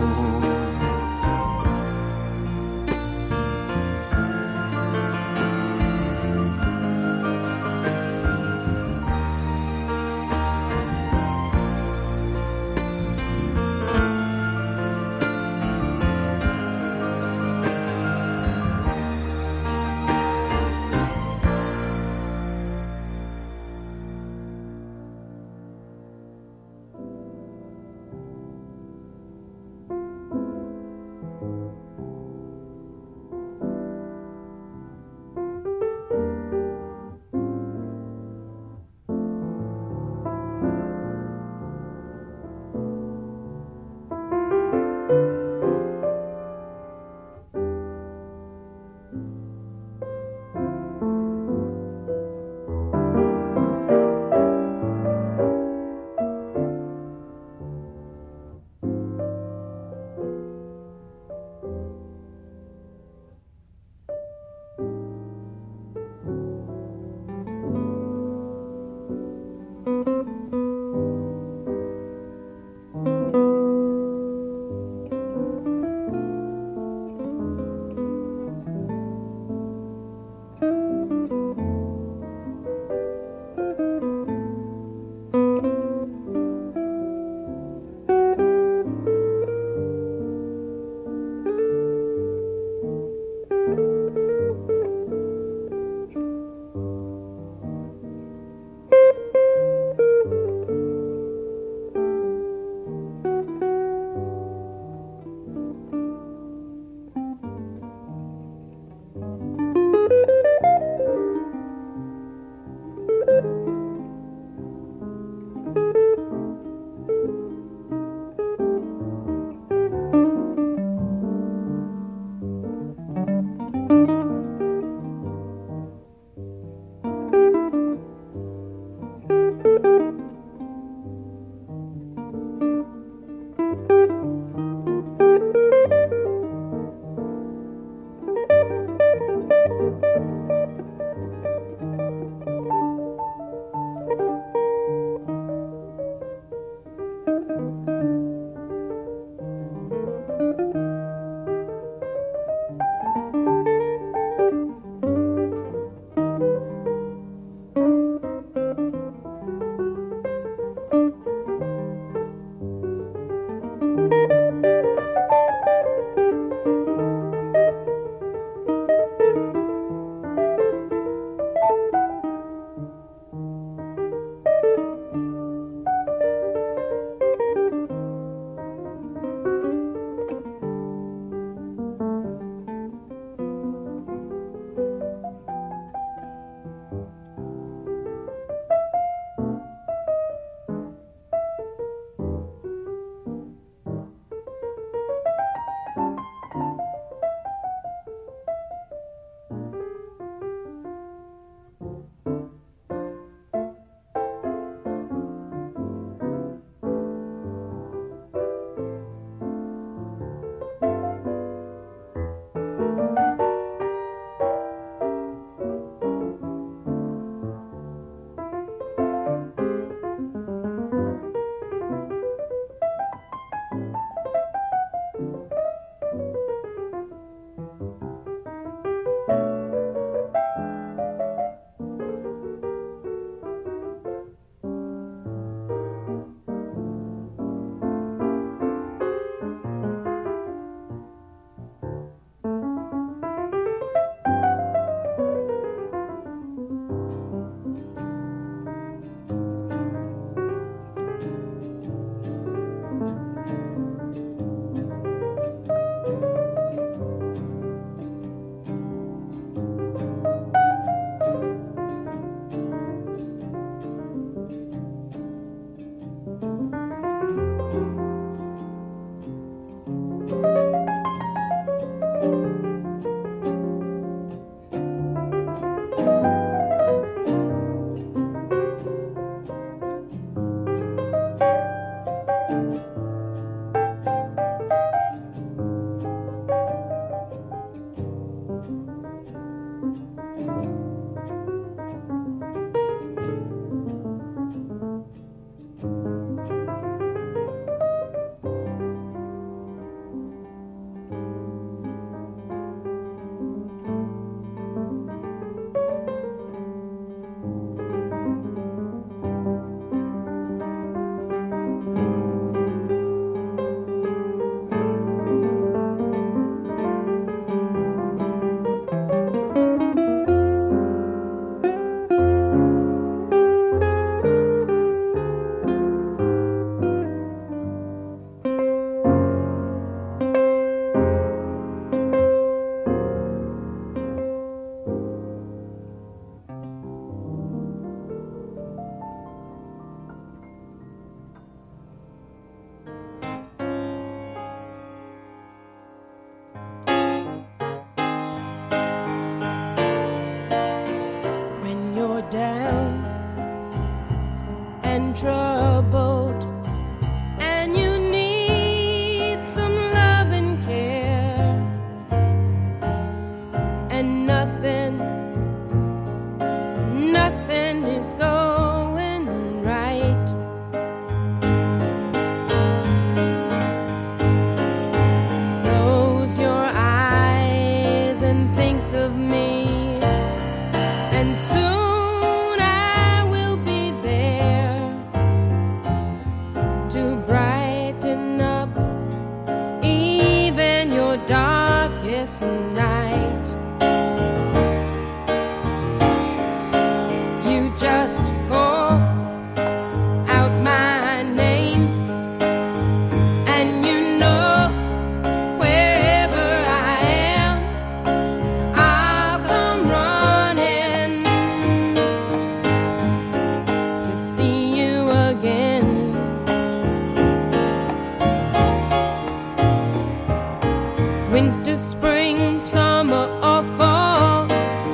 winter, spring, summer, or fall.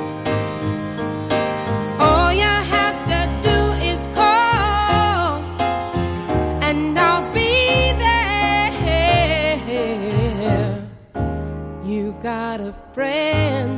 All you have to do is call, and I'll be there. You've got a friend.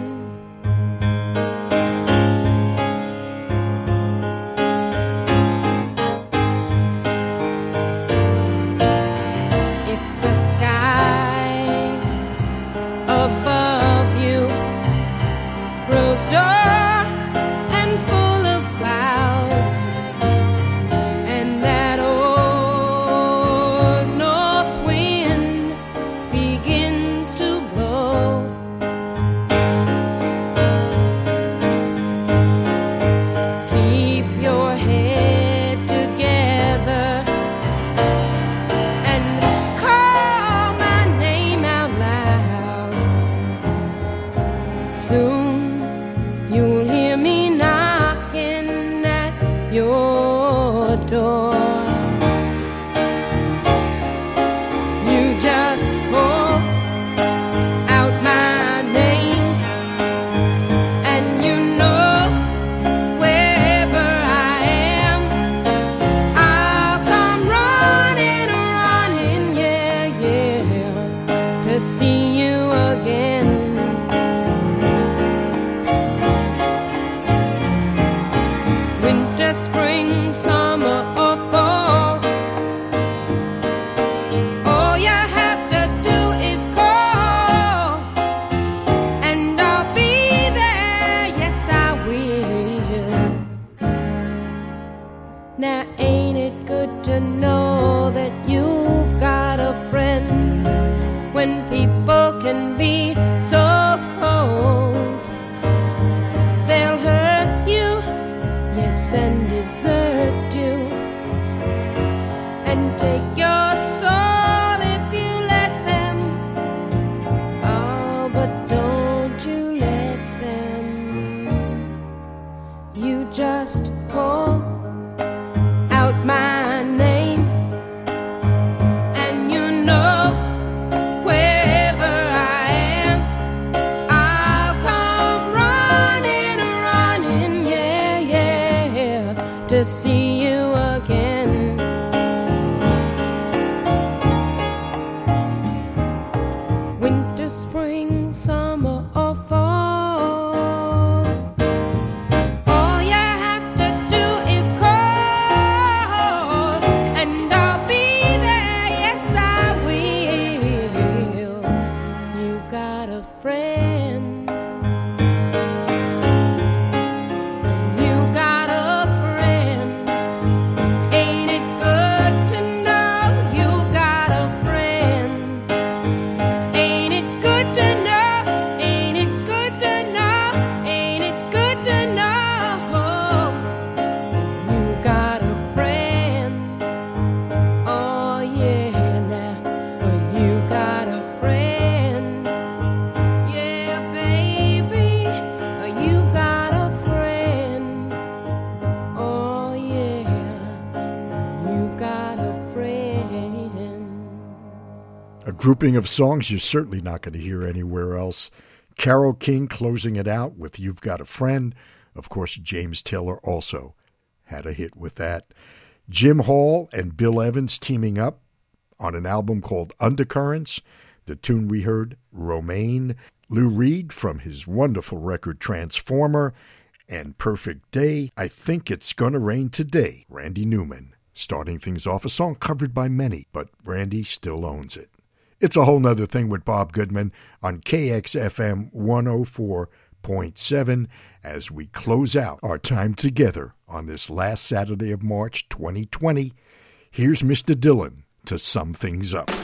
Grouping of songs you're certainly not going to hear anywhere else. Carole King closing it out with You've Got a Friend. Of course, James Taylor also had a hit with that. Jim Hall and Bill Evans teaming up on an album called Undercurrents. The tune we heard, Romaine. Lou Reed from his wonderful record Transformer and Perfect Day. I Think It's Gonna Rain Today. Randy Newman starting things off, a song covered by many, but Randy still owns it. It's a Whole Nother Thing with Bob Goodman on K X F M one oh four point seven as we close out our time together on this last Saturday of March twenty twenty. Here's Mister Dylan to sum things up.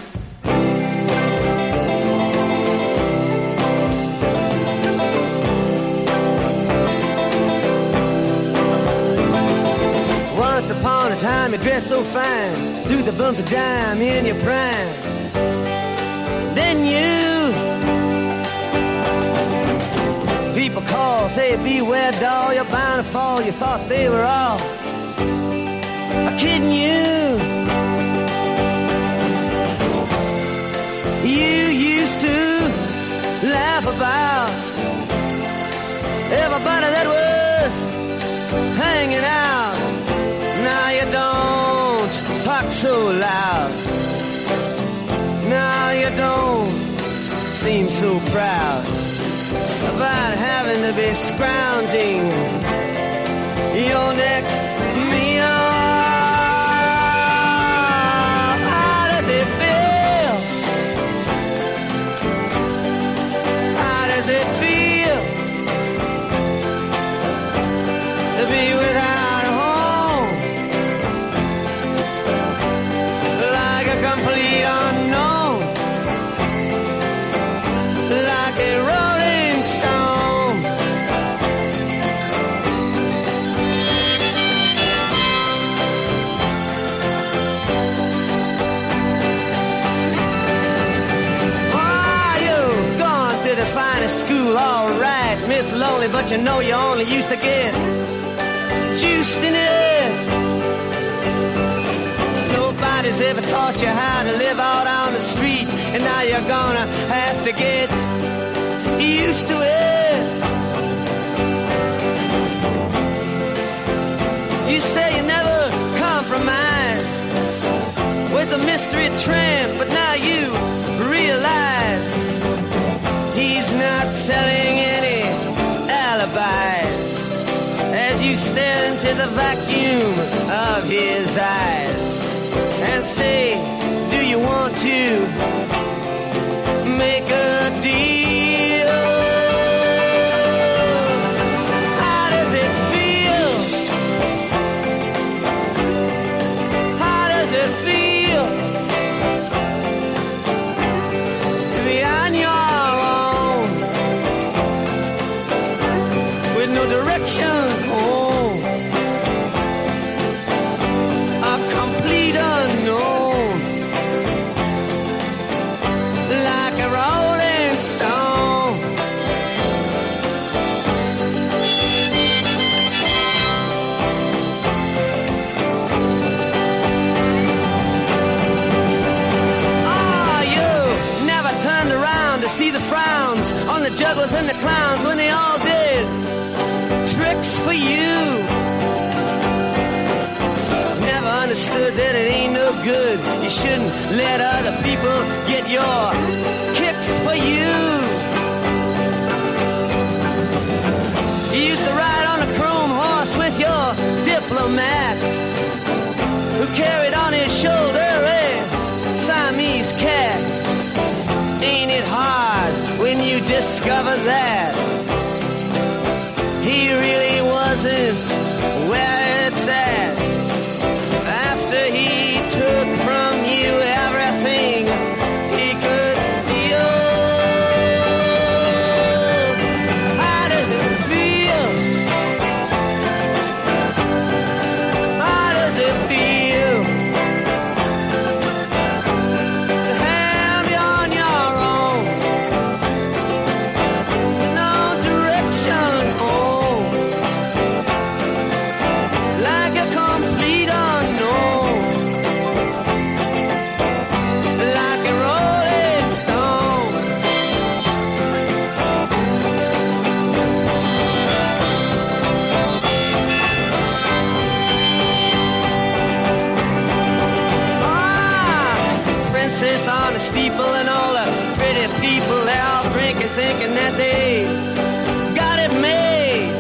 Once upon a time you dressed so fine, threw the bumps of dime in your prime. Then you, people call, say beware doll, you're bound to fall. You thought they were all kidding you. You used to laugh about. Everybody that was hanging out, now you don't talk so loud. Now you don't seem so proud about having to be scrounging your next meal. How does it feel? How does it feel to be without a home, like a complete unknown, like a rolling stone? Oh, you've gone to the finest school, all right, Miss Lonely, but you know you only used to get juiced in it. Nobody's ever taught you how to live out on the street, and now you're gonna have to get used to it. You say you never compromise with the mystery tramp, but now you realize he's not selling any alibis as you stare into the vacuum of his eyes and say, do you want to make a deal? How does it feel? How does it feel to be on your own with no direction home? A complete unknown, like a rolling stone. Oh, you never turned around to see the frowns on the jugglers and the clowns when they all did tricks for you. Never understood that it ain't no good. You shouldn't let other people get your kicks for you. You used to ride on a chrome horse with your diplomat, who carried on his shoulder a Siamese cat. Ain't it hard when you discover that he really wasn't where it's at? After he took from you everything he could steal. How does it feel? How does it feel to have you on your own, with no direction home, like a complete unknown, like a rolling stone? Ah, princess on the steeple and all the pretty people, they're all drinking, thinking that they got it made,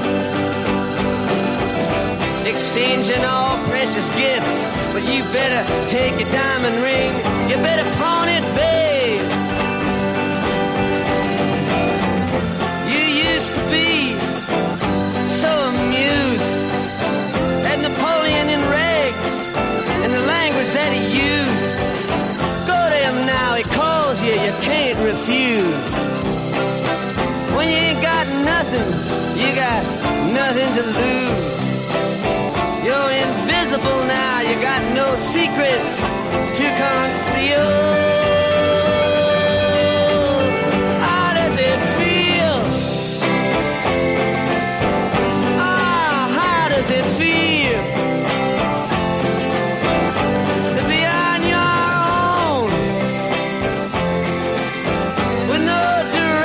exchanging all precious gifts. But you better take your diamond ring, you better pawn it, babe. You used to be so amused at Napoleon in rags and the language that he used. Go to him now, he calls you, you can't refuse. When you ain't got nothing, you got nothing to lose. You're invisible now, you got no secrets to conceal. How does it feel? Ah, how does it feel to be on your own with no direction?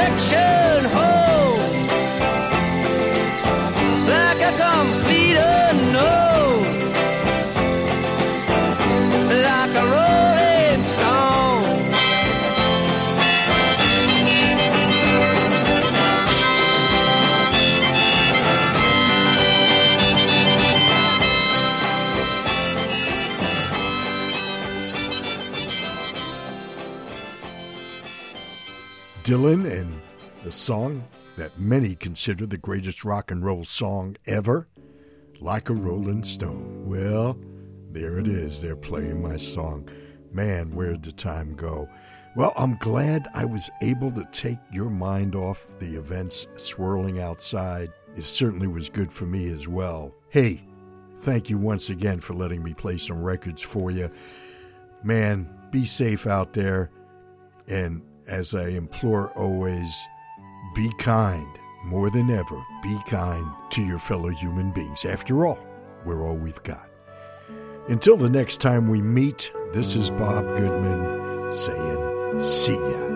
Dylan and the song that many consider the greatest rock and roll song ever, Like a Rolling Stone. Well, there it is. They're playing my song. Man, where'd the time go? Well, I'm glad I was able to take your mind off the events swirling outside. It certainly was good for me as well. Hey, thank you once again for letting me play some records for you. Man, be safe out there. And as I implore always, be kind. More than ever, be kind to your fellow human beings. After all, we're all we've got. Until the next time we meet, this is Bob Goodman saying, see ya.